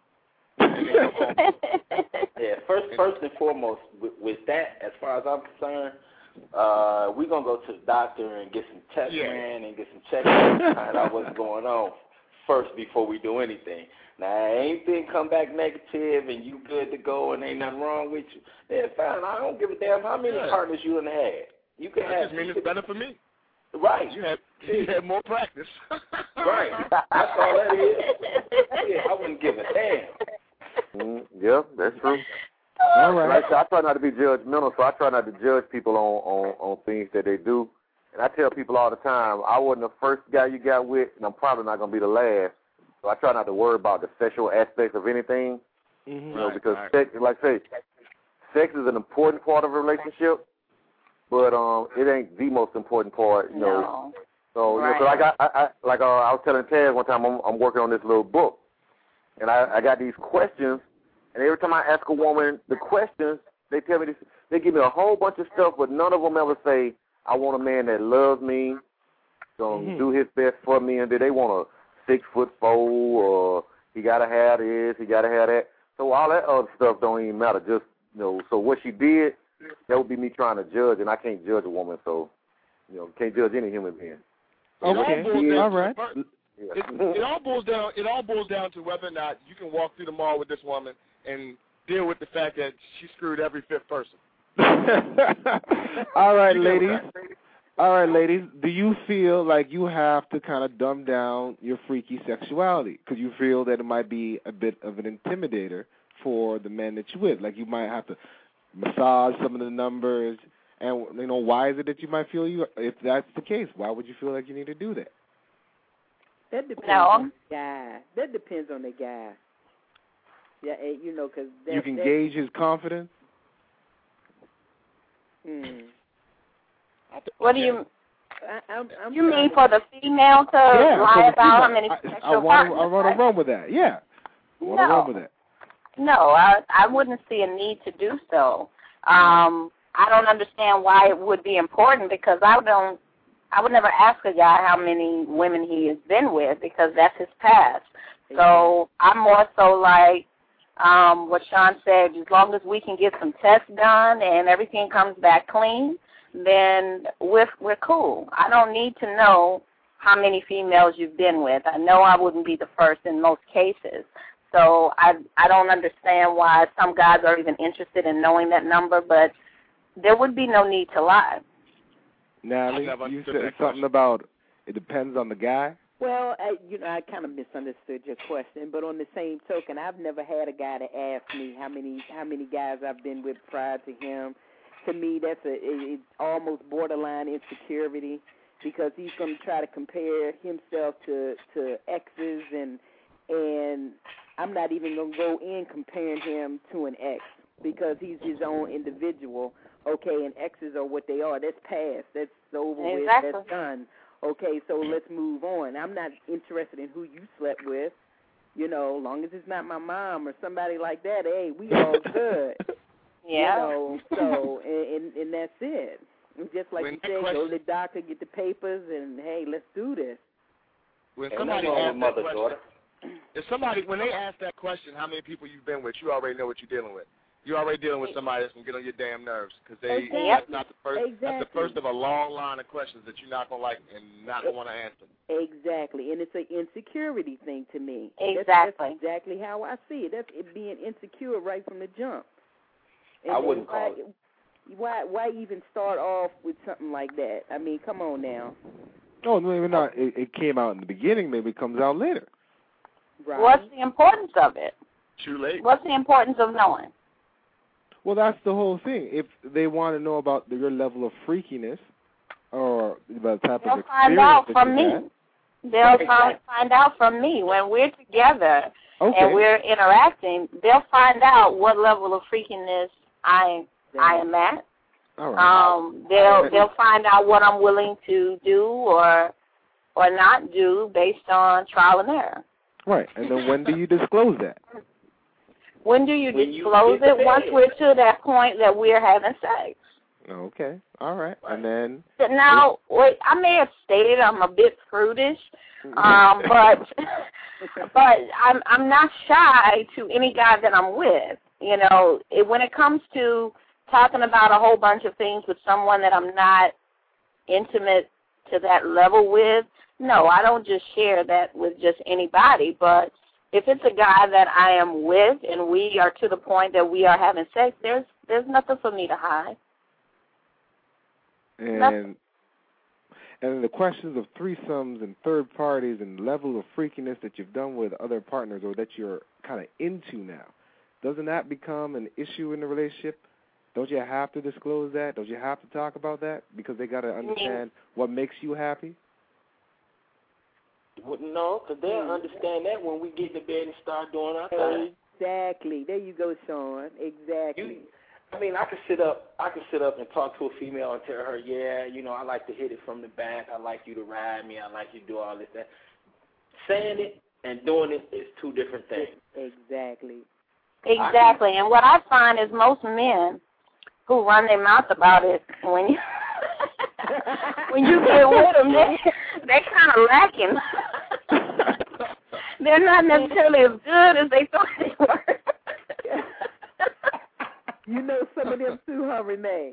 Yeah. First and foremost, with that, as far as I'm concerned. We're going to go to the doctor and get some tests ran and get some checks and find out what's going on first before we do anything. Now, anything come back negative and you good to go and ain't nothing wrong with you, then fine. I don't give a damn how many partners you done had. You can have. Just mean it's better for me. Right. You had more practice. Right. That's all that is. Yeah, I wouldn't give a damn. Yeah, that's true. All right. I try not to be judgmental, so I try not to judge people on things that they do. And I tell people all the time, I wasn't the first guy you got with, and I'm probably not going to be the last. So I try not to worry about the sexual aspects of anything, because sex, like I say, sex is an important part of a relationship, but it ain't the most important part, No. So, so I was telling Taz one time, I'm working on this little book, and I got these questions. And every time I ask a woman the questions, they tell me this. They give me a whole bunch of stuff, but none of them ever say, I want a man that loves me, gonna do his best for me, and they want a 6'4", or he gotta have this, he gotta have that. So all that other stuff don't even matter. Just so what she did, that would be me trying to judge, and I can't judge a woman, so can't judge any human being. Okay, all right. It all boils down to whether or not you can walk through the mall with this woman and deal with the fact that she screwed every 5th person. All right, ladies. Do you feel like you have to kind of dumb down your freaky sexuality because you feel that it might be a bit of an intimidator for the men that you're with? Like you might have to massage some of the numbers, And, why is it that you might feel if that's the case, why would you feel like you need to do that? That depends on the guy. That depends on the guy. Yeah, because... You can gauge his confidence? What do you... You mean for the female to lie about how many sexual partners? I want to run with that. Yeah. I want to run with that. No, I wouldn't see a need to do so. I don't understand why it would be important because I would never ask a guy how many women he has been with because that's his past. So I'm more so like what Sean said, as long as we can get some tests done and everything comes back clean, then we're cool. I don't need to know how many females you've been with. I know I wouldn't be the first in most cases. So I don't understand why some guys are even interested in knowing that number, but there would be no need to lie. Natalie, you said something about it depends on the guy? Well, I kind of misunderstood your question, but on the same token, I've never had a guy to ask me how many guys I've been with prior to him. To me, it's almost borderline insecurity because he's going to try to compare himself to exes, and I'm not even going to go in comparing him to an ex because he's his own individual. Okay, and exes are what they are. That's past. That's over with. That's done. Okay, so let's move on. I'm not interested in who you slept with. Long as it's not my mom or somebody like that, hey, we all good. Yeah. So, and that's it. And just like you said, go to the doctor, get the papers, and, hey, let's do this. When somebody asks that question, when they ask that question, how many people you've been with, you already know what you're dealing with. You're already dealing with somebody that's going to get on your damn nerves because that's not the first. That's the first of a long line of questions that you're not going to like and not going to want to answer. Exactly, and it's an insecurity thing to me. Exactly. That's exactly how I see it. That's it being insecure right from the jump. And I wouldn't call it. Why even start off with something like that? I mean, come on now. Oh, maybe not. It came out in the beginning. Maybe it comes out later. Right. What's the importance of it? Too late. What's the importance of knowing? Well, that's the whole thing. If they want to know about your level of freakiness or the type of experience find out that from you me. had. They'll find out from me when we're together and we're interacting. They'll find out what level of freakiness I am at. All right. They'll find out what I'm willing to do or not do based on trial and error. Right. And then when do you disclose that? When do you disclose it? Once we're to that point that we're having sex. Okay. All right. And then... Now, wait, I may have stated I'm a bit prudish, but I'm not shy to any guy that I'm with. When it comes to talking about a whole bunch of things with someone that I'm not intimate to that level with, no, I don't just share that with just anybody, but if it's a guy that I am with and we are to the point that we are having sex, there's nothing for me to hide. And the questions of threesomes and third parties and level of freakiness that you've done with other partners or that you're kind of into now, doesn't that become an issue in the relationship? Don't you have to disclose that? Don't you have to talk about that? Because they got to understand what makes you happy? No, because they'll understand that when we get to bed and start doing our thing. Exactly. There you go, Sean. Exactly. I could sit up and talk to a female and tell her, yeah, I like to hit it from the back. I like you to ride me. I like you to do all this, that. Saying it and doing it is two different things. Exactly. And what I find is most men who run their mouth about it when you when you get with them, they're kind of lacking. They're not necessarily as good as they thought they were. Some of them too, huh, Renee?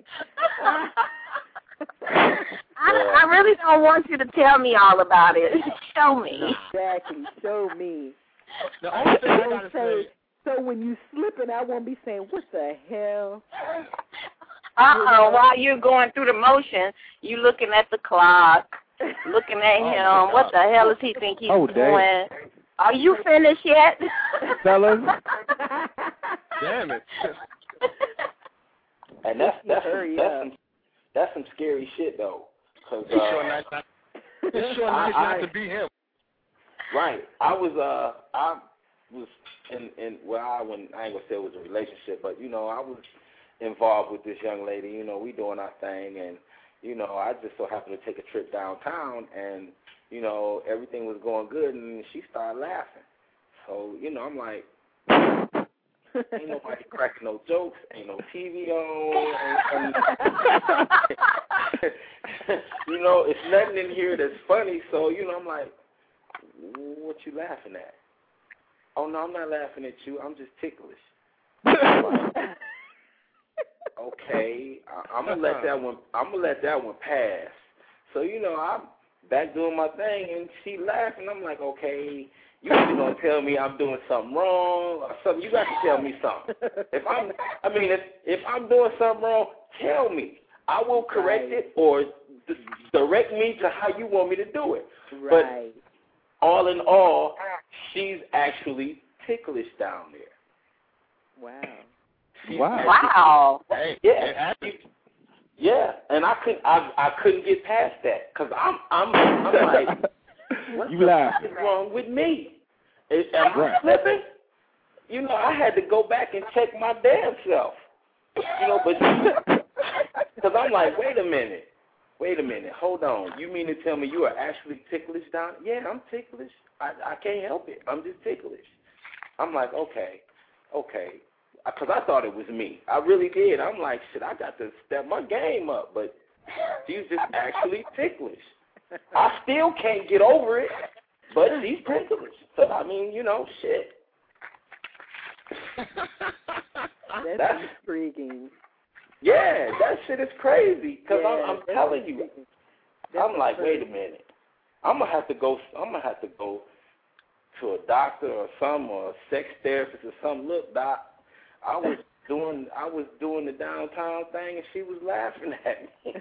I really don't want you to tell me all about it. Show me. Exactly. Show me. The only thing I gotta say. So when you slipping, I won't be saying, what the hell? While you're going through the motion, you looking at the clock, looking at him. What the hell does he think he's doing? Are you finished yet? Fellas? Damn it. And that's That's some scary shit though. Cause it's sure nice not to be him. Right. I was in well, I ain't gonna say it was a relationship, but you know, I was involved with this young lady. You know, we doing our thing, and you know, I just so happened to take a trip downtown, and you know, everything was going good, and she started laughing. So you know, I'm like, ain't nobody cracking no jokes, ain't no TV on, you know, it's nothing in here that's funny. So you know, I'm like, what you laughing at? Oh no, I'm not laughing at you. I'm just ticklish. Like, okay, I'm gonna let that one pass. So you know, I'm back doing my thing, and she laughing. I'm like, okay, you either gonna tell me I'm doing something wrong or something. You got to tell me something. If I'm doing something wrong, tell me. I will correct it or direct me to how you want me to do it. Right. But all in all, she's actually ticklish down there. Wow. Wow. Yeah. Yeah, and I couldn't get past that because I'm like, what the fuck is wrong with me? Am I slipping? You know, I had to go back and check my damn self. You know, but because I'm like, wait a minute, hold on. You mean to tell me you are actually ticklish down? Yeah, I'm ticklish. I can't help it. I'm just ticklish. I'm like, okay. Because I thought it was me. I really did. I'm like, shit, I got to step my game up. But she's just actually ticklish. I still can't get over it, but she's ticklish. So, I mean, you know, shit. That's intriguing. Yeah, that shit is crazy. Because I'm telling you. I'm like, wait a minute. I'm gonna have to go to a doctor or some or a sex therapist or something. Look, doc, I was doing the downtown thing and she was laughing at me.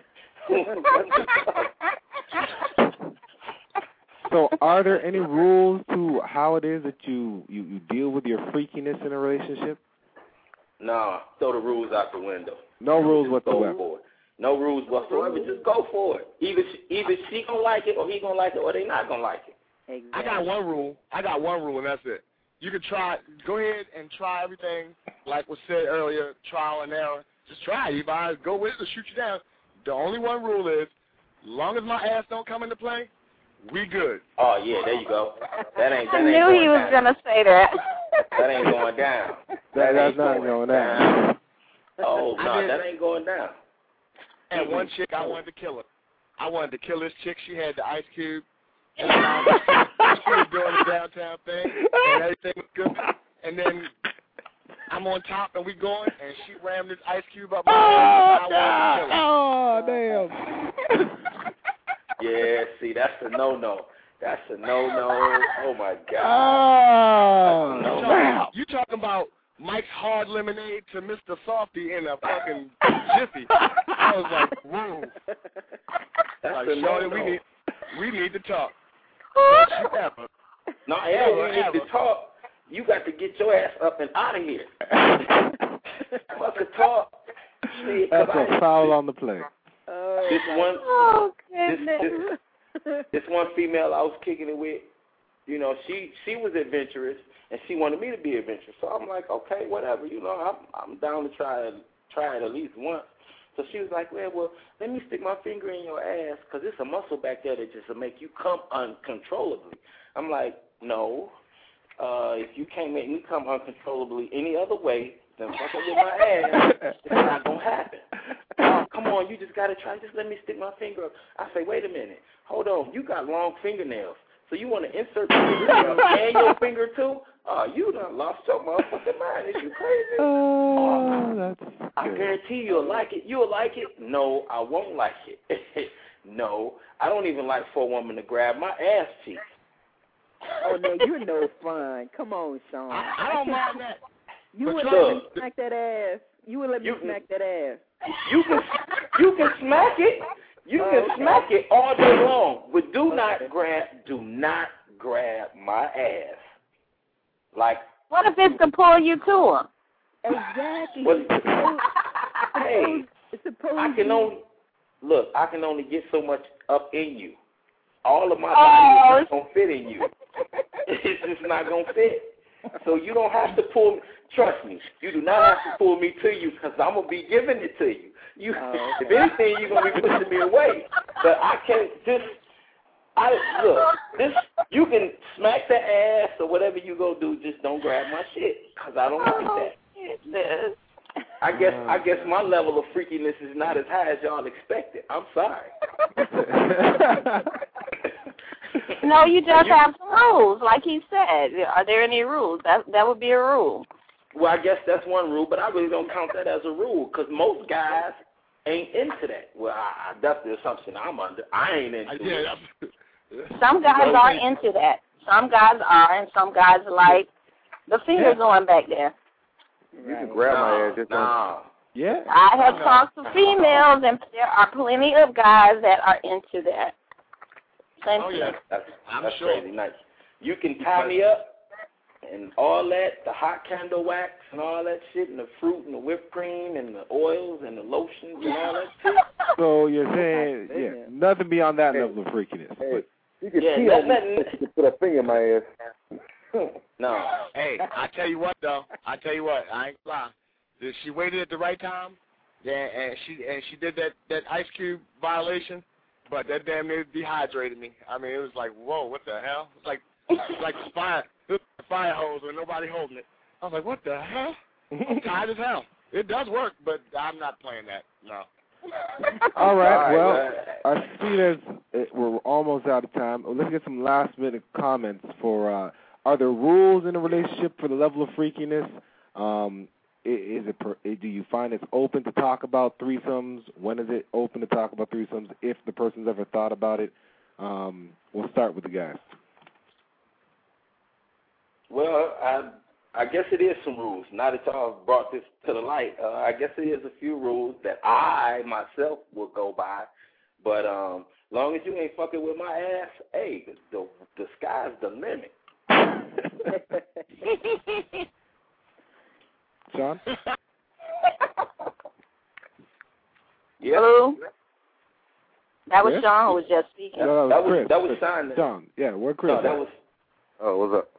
So are there any rules to how it is that you deal with your freakiness in a relationship? Nah, throw the rules out the window. No rules whatsoever. Go for it. No rules whatsoever. Just go for it. Either she gonna like it or he gonna like it or they not gonna like it. Exactly. I got one rule, and that's it. You can go ahead and try everything, like was said earlier, trial and error. Just try it. You either go with it or shoot you down. The only one rule is, as long as my ass don't come into play, we good. Oh, yeah, there you go. That ain't I knew he was going to say that. That ain't going down. That's not going down. Oh, no, that ain't going down. And one chick, I wanted to kill her. I wanted to kill this chick. She had the ice cube. And she was doing the downtown thing, and everything was good. And then I'm on top, and we going, and she rammed this ice cube up my ass. Oh, damn. Yeah, see, that's a no-no. That's a no-no. Oh, my God. Oh, you talking about Mike's Hard Lemonade to Mr. Softy in a fucking jiffy. I was like, whoa. That's like, a no-no. We need to talk. No, you need to talk. You got to get your ass up and out of here. Fuck a talk. See, that's a foul on the play. This one female I was kicking it with, you know, she was adventurous and she wanted me to be adventurous. So I'm like, okay, whatever, you know, I'm down to try it at least once. So she was like, well, let me stick my finger in your ass because there's a muscle back there that just will make you come uncontrollably. I'm like, no. If you can't make me come uncontrollably any other way than fucking with my ass, it's not going to happen. Come on, you just got to try. Just let me stick my finger up. I say, wait a minute. Hold on. You got long fingernails. So you want to insert the fingernail and your finger too? You done lost your motherfucking mind. Is you crazy? I guarantee you'll like it. You'll like it? No, I won't like it. No, I don't even like for a woman to grab my ass cheeks. Oh, no, you're no fun. Come on, Sean. I don't mind that. You would let me smack that ass. You would let me smack that ass. You can smack it. You can smack it all day long, but do not grab my ass. Like, what if it's to pull you to him? Exactly. Hey, I can only. look, I can only get so much up in you. All of my body is not going to fit in you. It's just not going to fit. So you don't have to pull me. Trust me, you do not have to pull me to you because I'm going to be giving it to you. If anything, you're going to be pushing me away. But I can't just, you can smack the ass or whatever you go do, just don't grab my shit because I don't like that. I guess my level of freakiness is not as high as y'all expected. I'm sorry. No, you just have some rules, like he said. Are there any rules? That would be a rule. Well, I guess that's one rule, but I really don't count that as a rule because most guys ain't into that. Well, that's the assumption I'm under. I ain't into it. Some guys are into that. Some guys are, and some guys like the finger going back there. You can grab my ass. Just Yeah. I have talked to females, and there are plenty of guys that are into that. Oh, yeah. That's crazy nice. You can tie me up and all that, the hot candle wax and all that shit, and the fruit and the whipped cream and the oils and the lotions and all that shit. So you're saying, nothing beyond that level of freakiness. Hey, you can put a finger in my ass. No. Hey, I tell you what, though. I ain't lie. She waited at the right time, and she did that ice cube violation, but that damn near dehydrated me. I mean, it was like, whoa, what the hell? It's like the fire hose with nobody holding it. I was like, what the hell? I'm tired as hell. It does work, but I'm not playing that. No. All right. Well, I see we're almost out of time. Let's get some last-minute comments for. Are there rules in a relationship for the level of freakiness? Do you find it's open to talk about threesomes? When is it open to talk about threesomes? If the person's ever thought about it, we'll start with the guys. Well, I guess it is some rules. Now that y'all brought this to the light, I guess it is a few rules that I myself will go by. But long as you ain't fucking with my ass, hey, the sky's the limit. Sean? Yeah. Hello? That was Sean who was just speaking. No, that was Sean. Sean, yeah, where Chris? No, that was. Oh, what's up?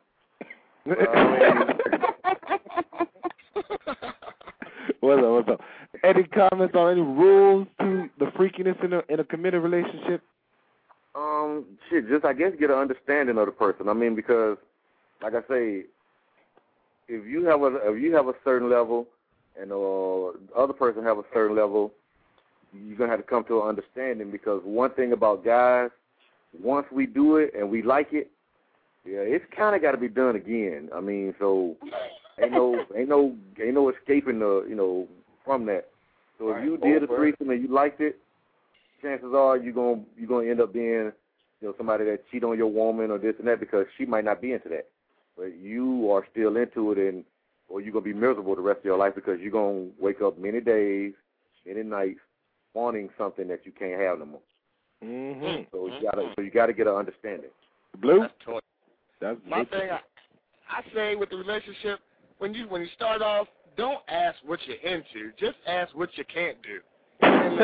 What's up? Any comments on any rules to the freakiness in a committed relationship? Just I guess get an understanding of the person. I mean, because like I say, if you have a certain level and the other person have a certain level, you're gonna have to come to an understanding. Because one thing about guys, once we do it and we like it, yeah, it's kind of got to be done again. I mean, so ain't no escaping from that. So if you did a threesome and you liked it, chances are you're gonna end up being somebody that cheat on your woman or this and that because she might not be into that, but you are still into it, or you're gonna be miserable the rest of your life because you're gonna wake up many days, many nights wanting something that you can't have no more. Mm-hmm. So you gotta get an understanding. Blue. That's my thing. I say with the relationship, when you start off, don't ask what you're into. Just ask what you can't do. And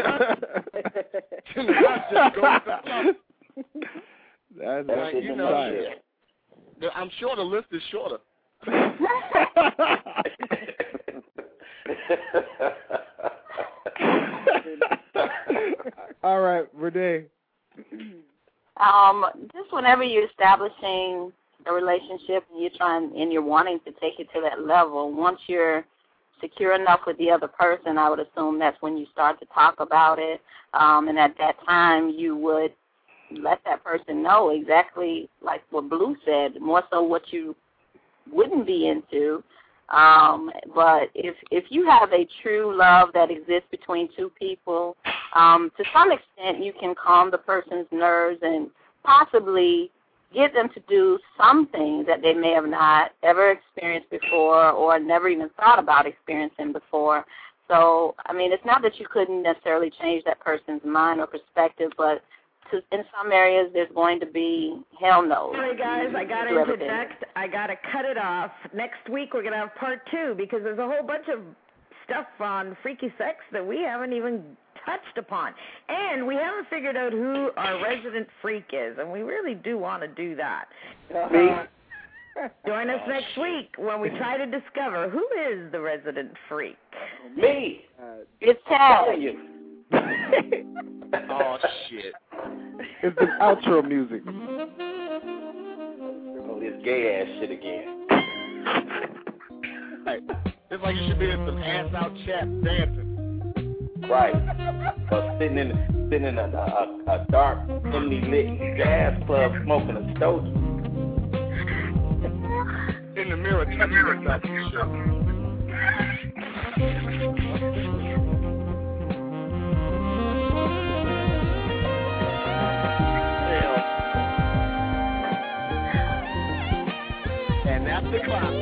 not just go with the flow. That's I'm sure the list is shorter. All right, Renee. Just whenever you're establishing a relationship and you're wanting to take it to that level, once you're secure enough with the other person, I would assume that's when you start to talk about it. And at that time, you would let that person know exactly like what Blue said, more so what you wouldn't be into. But if you have a true love that exists between two people, to some extent you can calm the person's nerves and possibly get them to do something that they may have not ever experienced before or never even thought about experiencing before. So, I mean, it's not that you couldn't necessarily change that person's mind or perspective, but in some areas there's going to be hell no. Sorry, guys, I got to interject. I got to cut it off. Next week we're going to have part 2 because there's a whole bunch of stuff on freaky sex that we haven't even touched upon. And we haven't figured out who our resident freak is, and we really do want to do that. Me? Join us next week when we try to discover who is the resident freak. Me. It's Taz. Oh, shit. It's the outro music. Oh, this gay ass shit again. Hey, it's like you should be in some ass out chat dancing. Right. Or sitting in a dark, dimly lit jazz club smoking a stogie. In the mirror, touching yourself and shit. And that's the clock.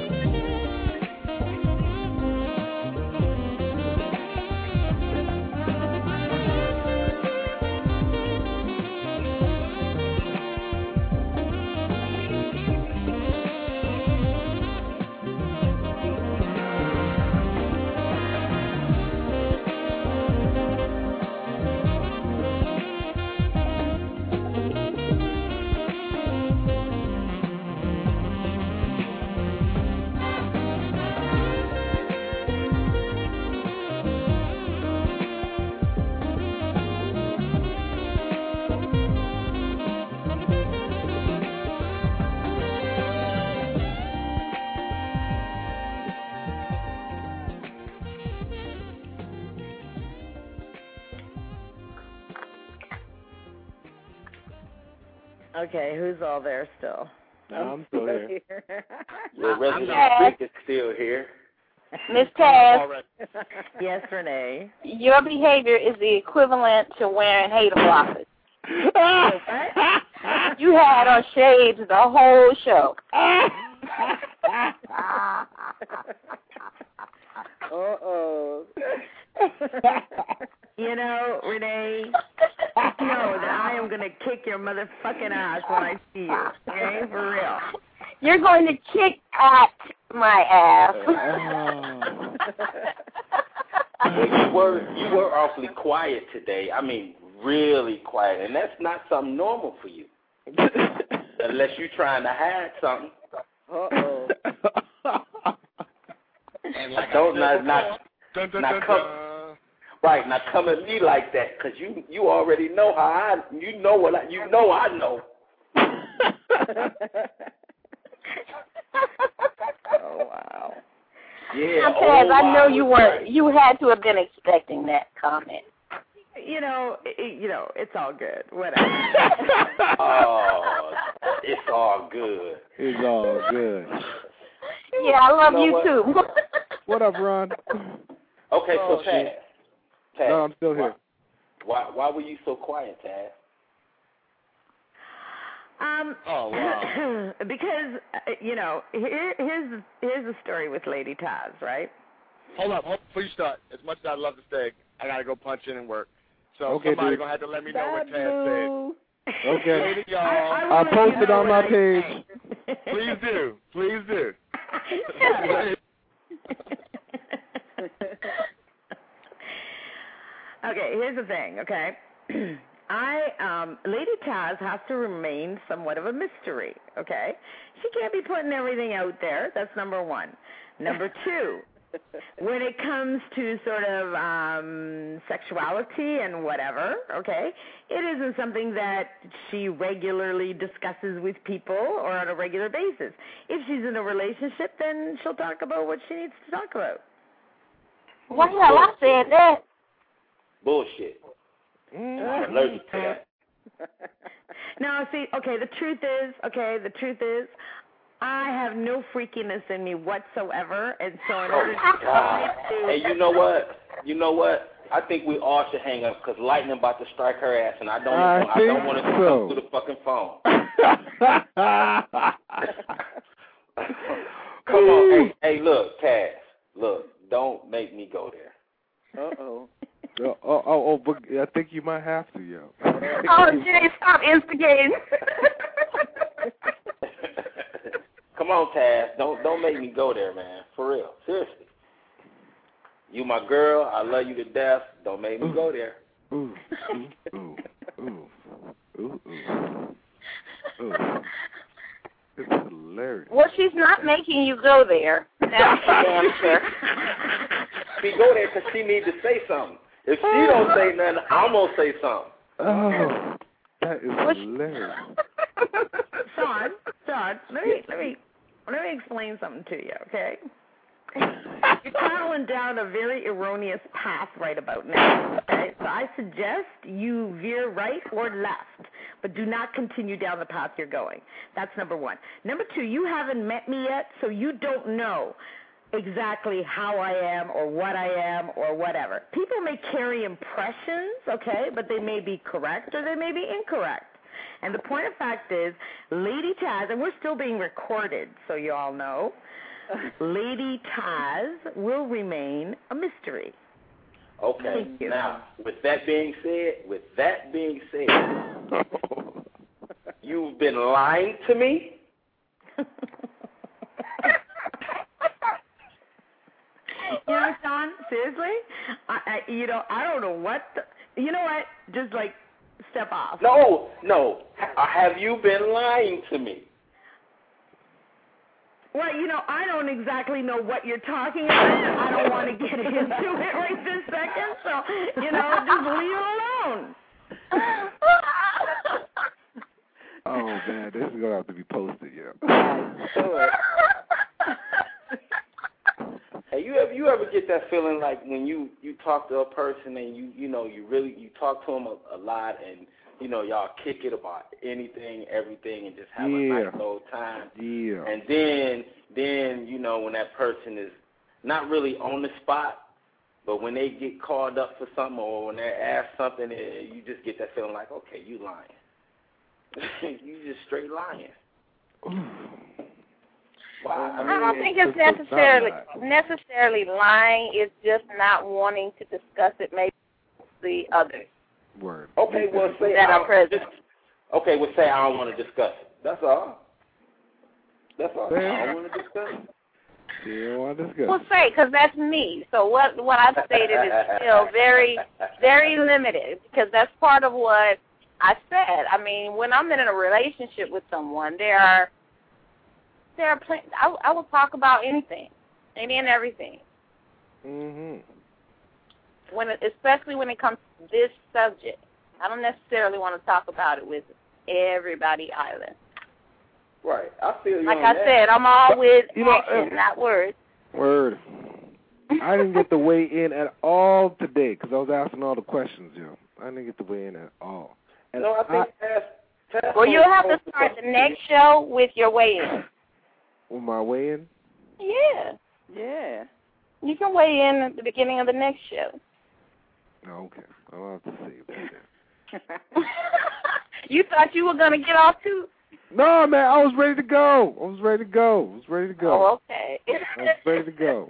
Okay, who's all there still? No, I'm still here. Your resident freak is still here. Miss Taz, Yes, Renee. your behavior is the equivalent to wearing hater blockers. You had on shades the whole show. You know, Renee, know that I am going to kick your motherfucking ass when I see you. Okay? For real. You're going to kick at my ass. You were awfully quiet today. I mean, really quiet. And that's not something normal for you. Unless you're trying to hide something. And like Right, now come at me like that, because you already know how I know. Oh, wow. Yeah. Taz, I know you weren't. You had to have been expecting that comment. You know, it's all good. Whatever. Oh, it's all good. It's all good. Yeah, I love you too. What up, Ron? Okay, so Taz. No, I'm still here. Why were you so quiet, Taz? Oh, wow. Because, here's the story with Lady Taz, right? Hold up, before you start. As much as I'd love to stay, I got to go punch in and work. So okay, somebody's going to have to let me know what Taz said. Okay. Later, y'all. I'll post it on my page. Please do. Please do. Okay, here's the thing, okay? Lady Taz has to remain somewhat of a mystery, okay? She can't be putting everything out there. That's number one. Number two, when it comes to sort of sexuality and whatever, okay, it isn't something that she regularly discusses with people or on a regular basis. If she's in a relationship, then she'll talk about what she needs to talk about. Well, I said that. Bullshit. I'm allergic to that. Now, see, the truth is, I have no freakiness in me whatsoever, and so in order to try to... Hey, you know what? I think we all should hang up because lightning about to strike her ass, and I don't want it to come through the fucking phone. Come on, hey, look, Taz, don't make me go there. But I think you might have to, yo. Oh, Jay, stop instigating. Come on, Taz, don't make me go there, man. For real, seriously. You my girl. I love you to death. Don't make me go there. Ooh, ooh, ooh, ooh, ooh. It's hilarious. Well, she's not making you go there. That's for damn sure. She go there because she needs to say something. If she don't say nothing, I'm going to say something. Oh, that is hilarious. Sean, let me explain something to you, okay? You're traveling down a very erroneous path right about now, okay? So I suggest you veer right or left, but do not continue down the path you're going. That's number one. Number two, you haven't met me yet, so you don't know exactly how I am or what I am or whatever. People may carry impressions, okay, but they may be correct or they may be incorrect. And the point of fact is, Lady Taz, and we're still being recorded, so you all know, Lady Taz will remain a mystery. Okay. Now, with that being said, you've been lying to me. You know, Sean, seriously? I don't know what. You know what? Just like step off. No. Have you been lying to me? Well, I don't exactly know what you're talking about. I don't want to get into it right this second, so, just leave it alone. Oh, man, this is going to have to be posted, Hey, you ever get that feeling like when you talk to a person and you talk to them a lot and y'all kick it about anything, everything, and just have a nice old time. Yeah. And then when that person is not really on the spot, but when they get called up for something or when they're asked something, you just get that feeling like, okay, you lying. You just straight lying. Wow. I don't think it's necessarily lying. It's just not wanting to discuss it maybe with the others. Word. Okay, well, say that are present. Say I don't want to discuss it. That's all. I don't want to discuss it. You don't want to discuss. Well, say, because that's me. So what I've stated is still very, very limited because that's part of what I said. I mean, when I'm in a relationship with someone, there are plenty. I will talk about anything, any and everything. Mhm. Especially when it comes to this subject, I don't necessarily want to talk about it with everybody either. Right, I feel you. Like I said, I'm all with action, not words. Word. I didn't get to weigh in at all today because I was asking all the questions, I didn't get to weigh in at all. And I think well, you'll have to start the next show with your weigh-in. With my weigh-in? Yeah. Yeah. You can weigh in at the beginning of the next show. Okay. I'll have to save that then. You thought you were going to get off too? No, man, I was ready to go. Oh, okay. I was ready to go.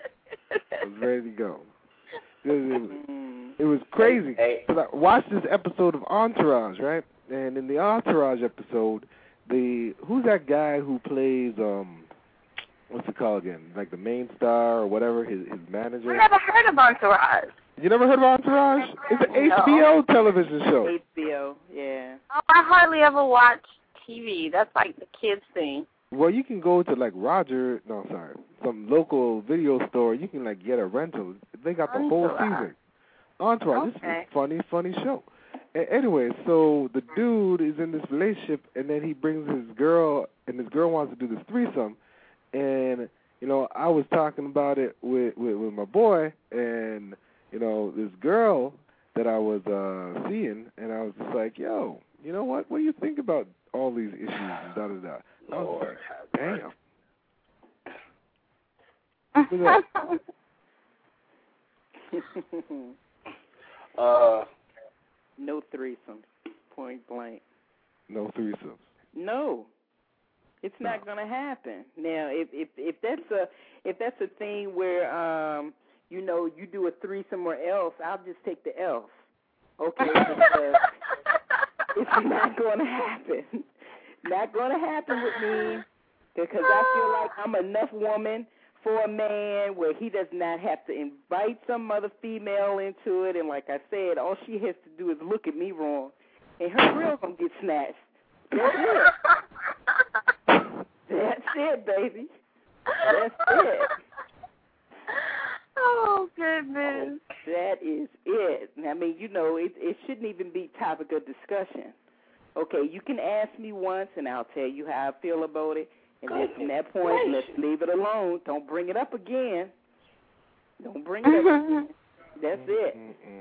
It was crazy. Because I watched this episode of Entourage, right? And in the Entourage episode, who's that guy who plays, what's it called again? Like the main star or whatever, his manager? I never heard of Entourage. You never heard of Entourage? It's an HBO television show. HBO, yeah. Oh, I hardly ever watch TV. That's like the kids' thing. Well, you can go to like some local video store. You can like get a rental. They got the whole season. Entourage. This is a funny show. Anyway, so the dude is in this relationship, and then he brings his girl, and his girl wants to do this threesome. And I was talking about it with my boy, and this girl that I was seeing, and I was just like, yo, you know what? What do you think about all these issues and da-da-da? I was like, damn. No threesomes, point blank. No threesomes. No. It's not going to happen. Now, if that's a thing where you do a threesome or else, I'll just take the else. Okay, because it's not going to happen. Not going to happen with me because I feel like I'm enough woman for a man where he does not have to invite some other female into it. And like I said, all she has to do is look at me wrong, and her grill gonna get snatched. That's it. That's it, baby. That's it. Oh, goodness. That is it. I mean, you know, it shouldn't even be topic of discussion. Okay, you can ask me once, and I'll tell you how I feel about it. And then from that point, let's leave it alone. Don't bring it up again. Don't bring it up again. That's it.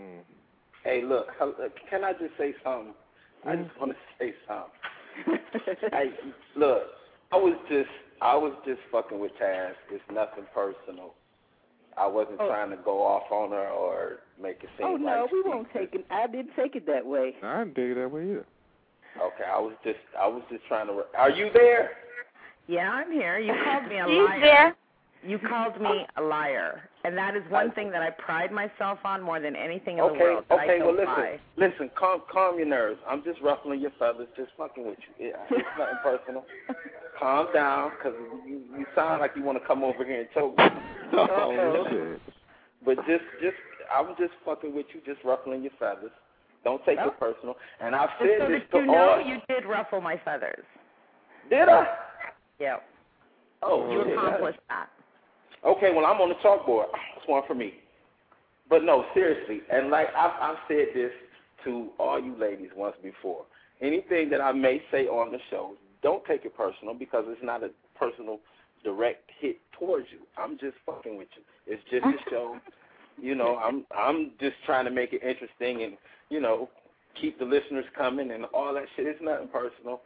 Hey, look, can I just say something? I just want to say something. Look, I was just fucking with Taz. It's nothing personal. I wasn't trying to go off on her or make it seem like... Oh, no, we won't take it. I didn't take it that way. I didn't take it that way either. Okay, I was just trying to... Are you there? Yeah, I'm here. You called me a She's liar. there. You called me a liar. And that is one thing that I pride myself on more than anything in the world. That I don't lie. Listen, calm your nerves. I'm just ruffling your feathers, just fucking with you. It's nothing personal. Calm down, because you sound like you want to come over here and choke me. Oh, shit. But I was just fucking with you, just ruffling your feathers. Don't take it personal. And I've said so this that to you all... know you did ruffle my feathers. Did I? Yeah. Oh, you accomplished that. Okay, well, I'm on the chalkboard. That's one for me. But no, seriously, and like I've said this to all you ladies once before. Anything that I may say on the show, don't take it personal because it's not a personal direct hit towards you. I'm just fucking with you. It's just a show. You know, I'm just trying to make it interesting and, you know, keep the listeners coming and all that shit. It's nothing personal,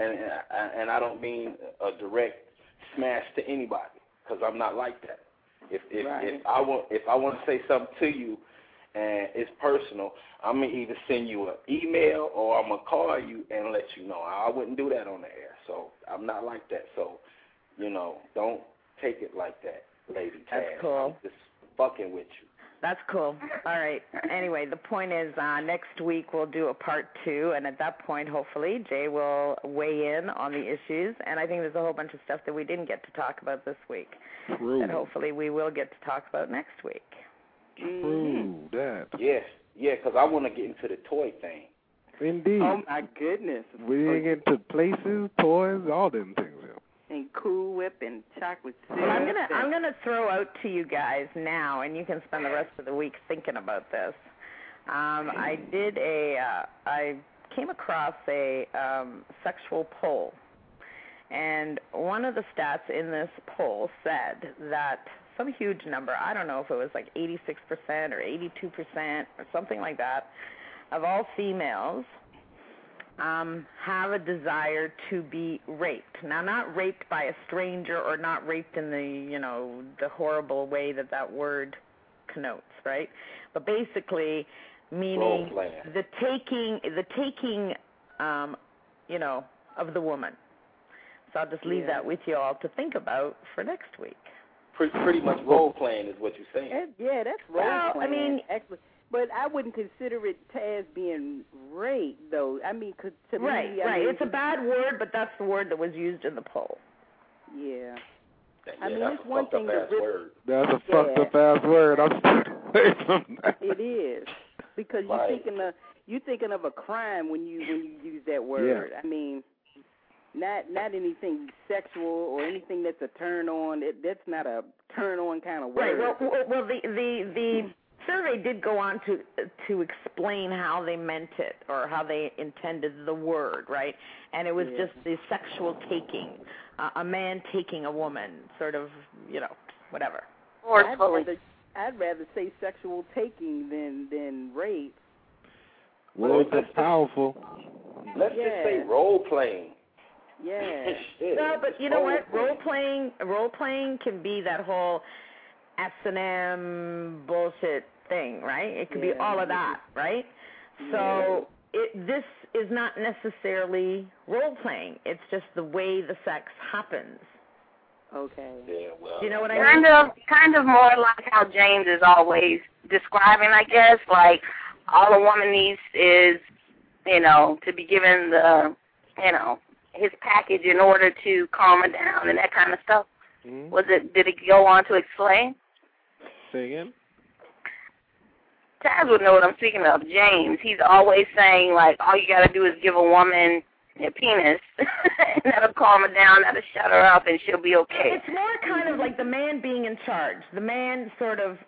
and I don't mean a direct smash to anybody because I'm not like that. If I want to say something to you and it's personal, I'm gonna either send you an email or I'm gonna call you and let you know. I wouldn't do that on the air, so I'm not like that. So, you know, don't take it like that, lady. That's Taz. cool. I'm just fucking with you. That's cool. All right. Anyway, the point is next week we'll do a part 2, and at that point, hopefully, Jay will weigh in on the issues. And I think there's a whole bunch of stuff that we didn't get to talk about this week True. that hopefully we will get to talk about next week. True, that. Yeah, because I want to get into the toy thing. Indeed. Oh, my goodness. We didn't get into places, toys, all them things. And Cool Whip and chocolate syrup. I'm gonna throw out to you guys now, and you can spend the rest of the week thinking about this. I came across a sexual poll, and one of the stats in this poll said that some huge number, I don't know if it was like 86% or 82% or something like that, of all females have a desire to be raped. Now, not raped by a stranger or not raped in the horrible way that word connotes, right? But basically meaning the taking of the woman. So I'll just leave that with you all to think about for next week. Pretty much role playing is what you're saying. Yeah, that's role playing. I mean, actually, but I wouldn't consider it as being rape, though. I mean, to me, right. It's a bad word, but that's the word that was used in the poll. Yeah. I mean, that's it's one thing to word. That's a fucked up ass word. I'm staying away from that. It is because you're thinking of a crime when you use that word. Yeah. I mean, not anything sexual or anything that's a turn on. That's not a turn on kind of word. Right. Well, the survey did go on to explain how they meant it or how they intended the word, right? And it was just the sexual taking, a man taking a woman, sort of, whatever. I'd rather say sexual taking than rape. Words are powerful. Let's just say role playing. Yeah. No, but you know what? Role playing can be that whole S&M bullshit thing, right? It could be all of that, right? So this is not necessarily role playing. It's just the way the sex happens. Okay. Yeah, well. Do you know what I mean? Kind of more like how James is always describing, I guess. Like all a woman needs is, to be given the, his package in order to calm her down and that kind of stuff. Did it go on to explain? Say again? Taz would know what I'm speaking of. James, he's always saying, like, all you got to do is give a woman a penis, and that'll calm her down, that'll shut her up, and she'll be okay. It's more kind of like the man being in charge. The man sort of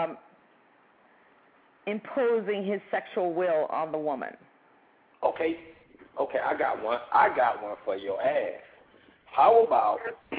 imposing his sexual will on the woman. Okay, I got one. I got one for your ass. How about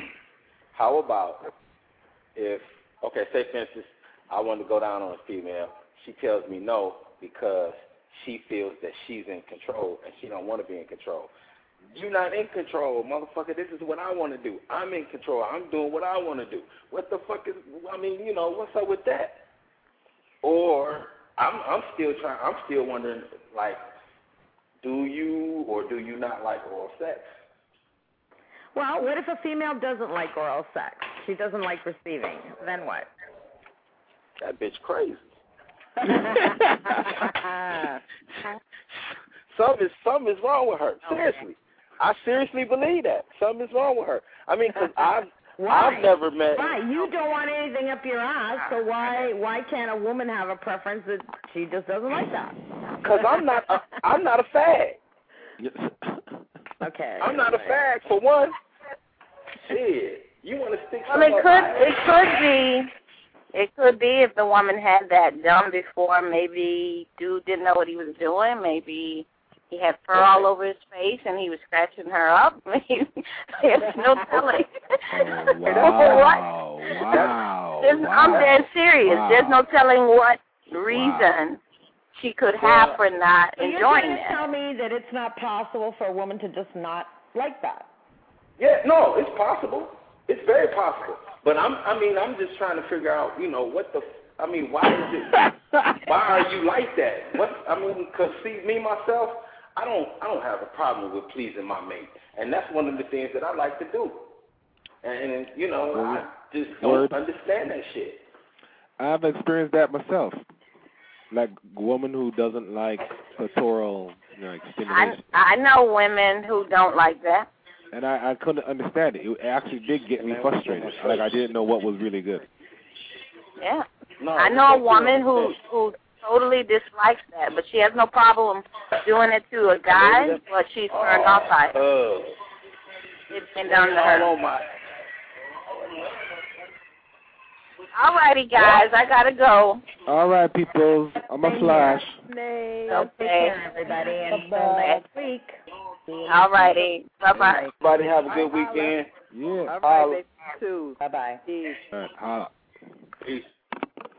if, say for instance, I want to go down on a female. She tells me no because she feels that she's in control and she don't want to be in control. You're not in control, motherfucker. This is what I want to do. I'm in control. I'm doing what I want to do. What the fuck is, what's up with that? Or I'm still wondering, like, do you or do you not like oral sex? Well, what if a female doesn't like oral sex? She doesn't like receiving. Then what? That bitch crazy. Something is wrong with her. Seriously. I seriously believe that. Something is wrong with her. I mean, because I've never met. Why? You don't want anything up your ass, so why can't a woman have a preference that she just doesn't like that? Because I'm not a fag. Okay. I'm not a fag for one. Shit. You want to stick? Well, it could be if the woman had that done before. Maybe dude didn't know what he was doing. Maybe he had fur all over his face and he was scratching her up. Maybe there's no telling. Wow. I'm dead serious. Wow. There's no telling what reason she could have for not so enjoying you're trying it. to tell me that it's not possible for a woman to just not like that? Yeah, no, it's possible. It's very possible. But I'm just trying to figure out, why is it? Why are you like that? Because see, me myself, I don't have a problem with pleasing my mate, and that's one of the things that I like to do. And I just don't understand that shit. I've experienced that myself. Like a woman who doesn't like clitoral stimulation. I know women who don't like that. And I couldn't understand it. It actually did get me frustrated. Like I didn't know what was really good. Yeah. No, I know a woman who totally dislikes that, but she has no problem doing it to a guy, but she's turned off by it. It's been done to her. All righty, guys. I got to go. All right, people. I'm a flash. Take care, everybody, and until next week. All righty. Bye-bye. Everybody have a good weekend. Yeah. All right, baby. Too. Bye-bye. Peace. All right. Peace.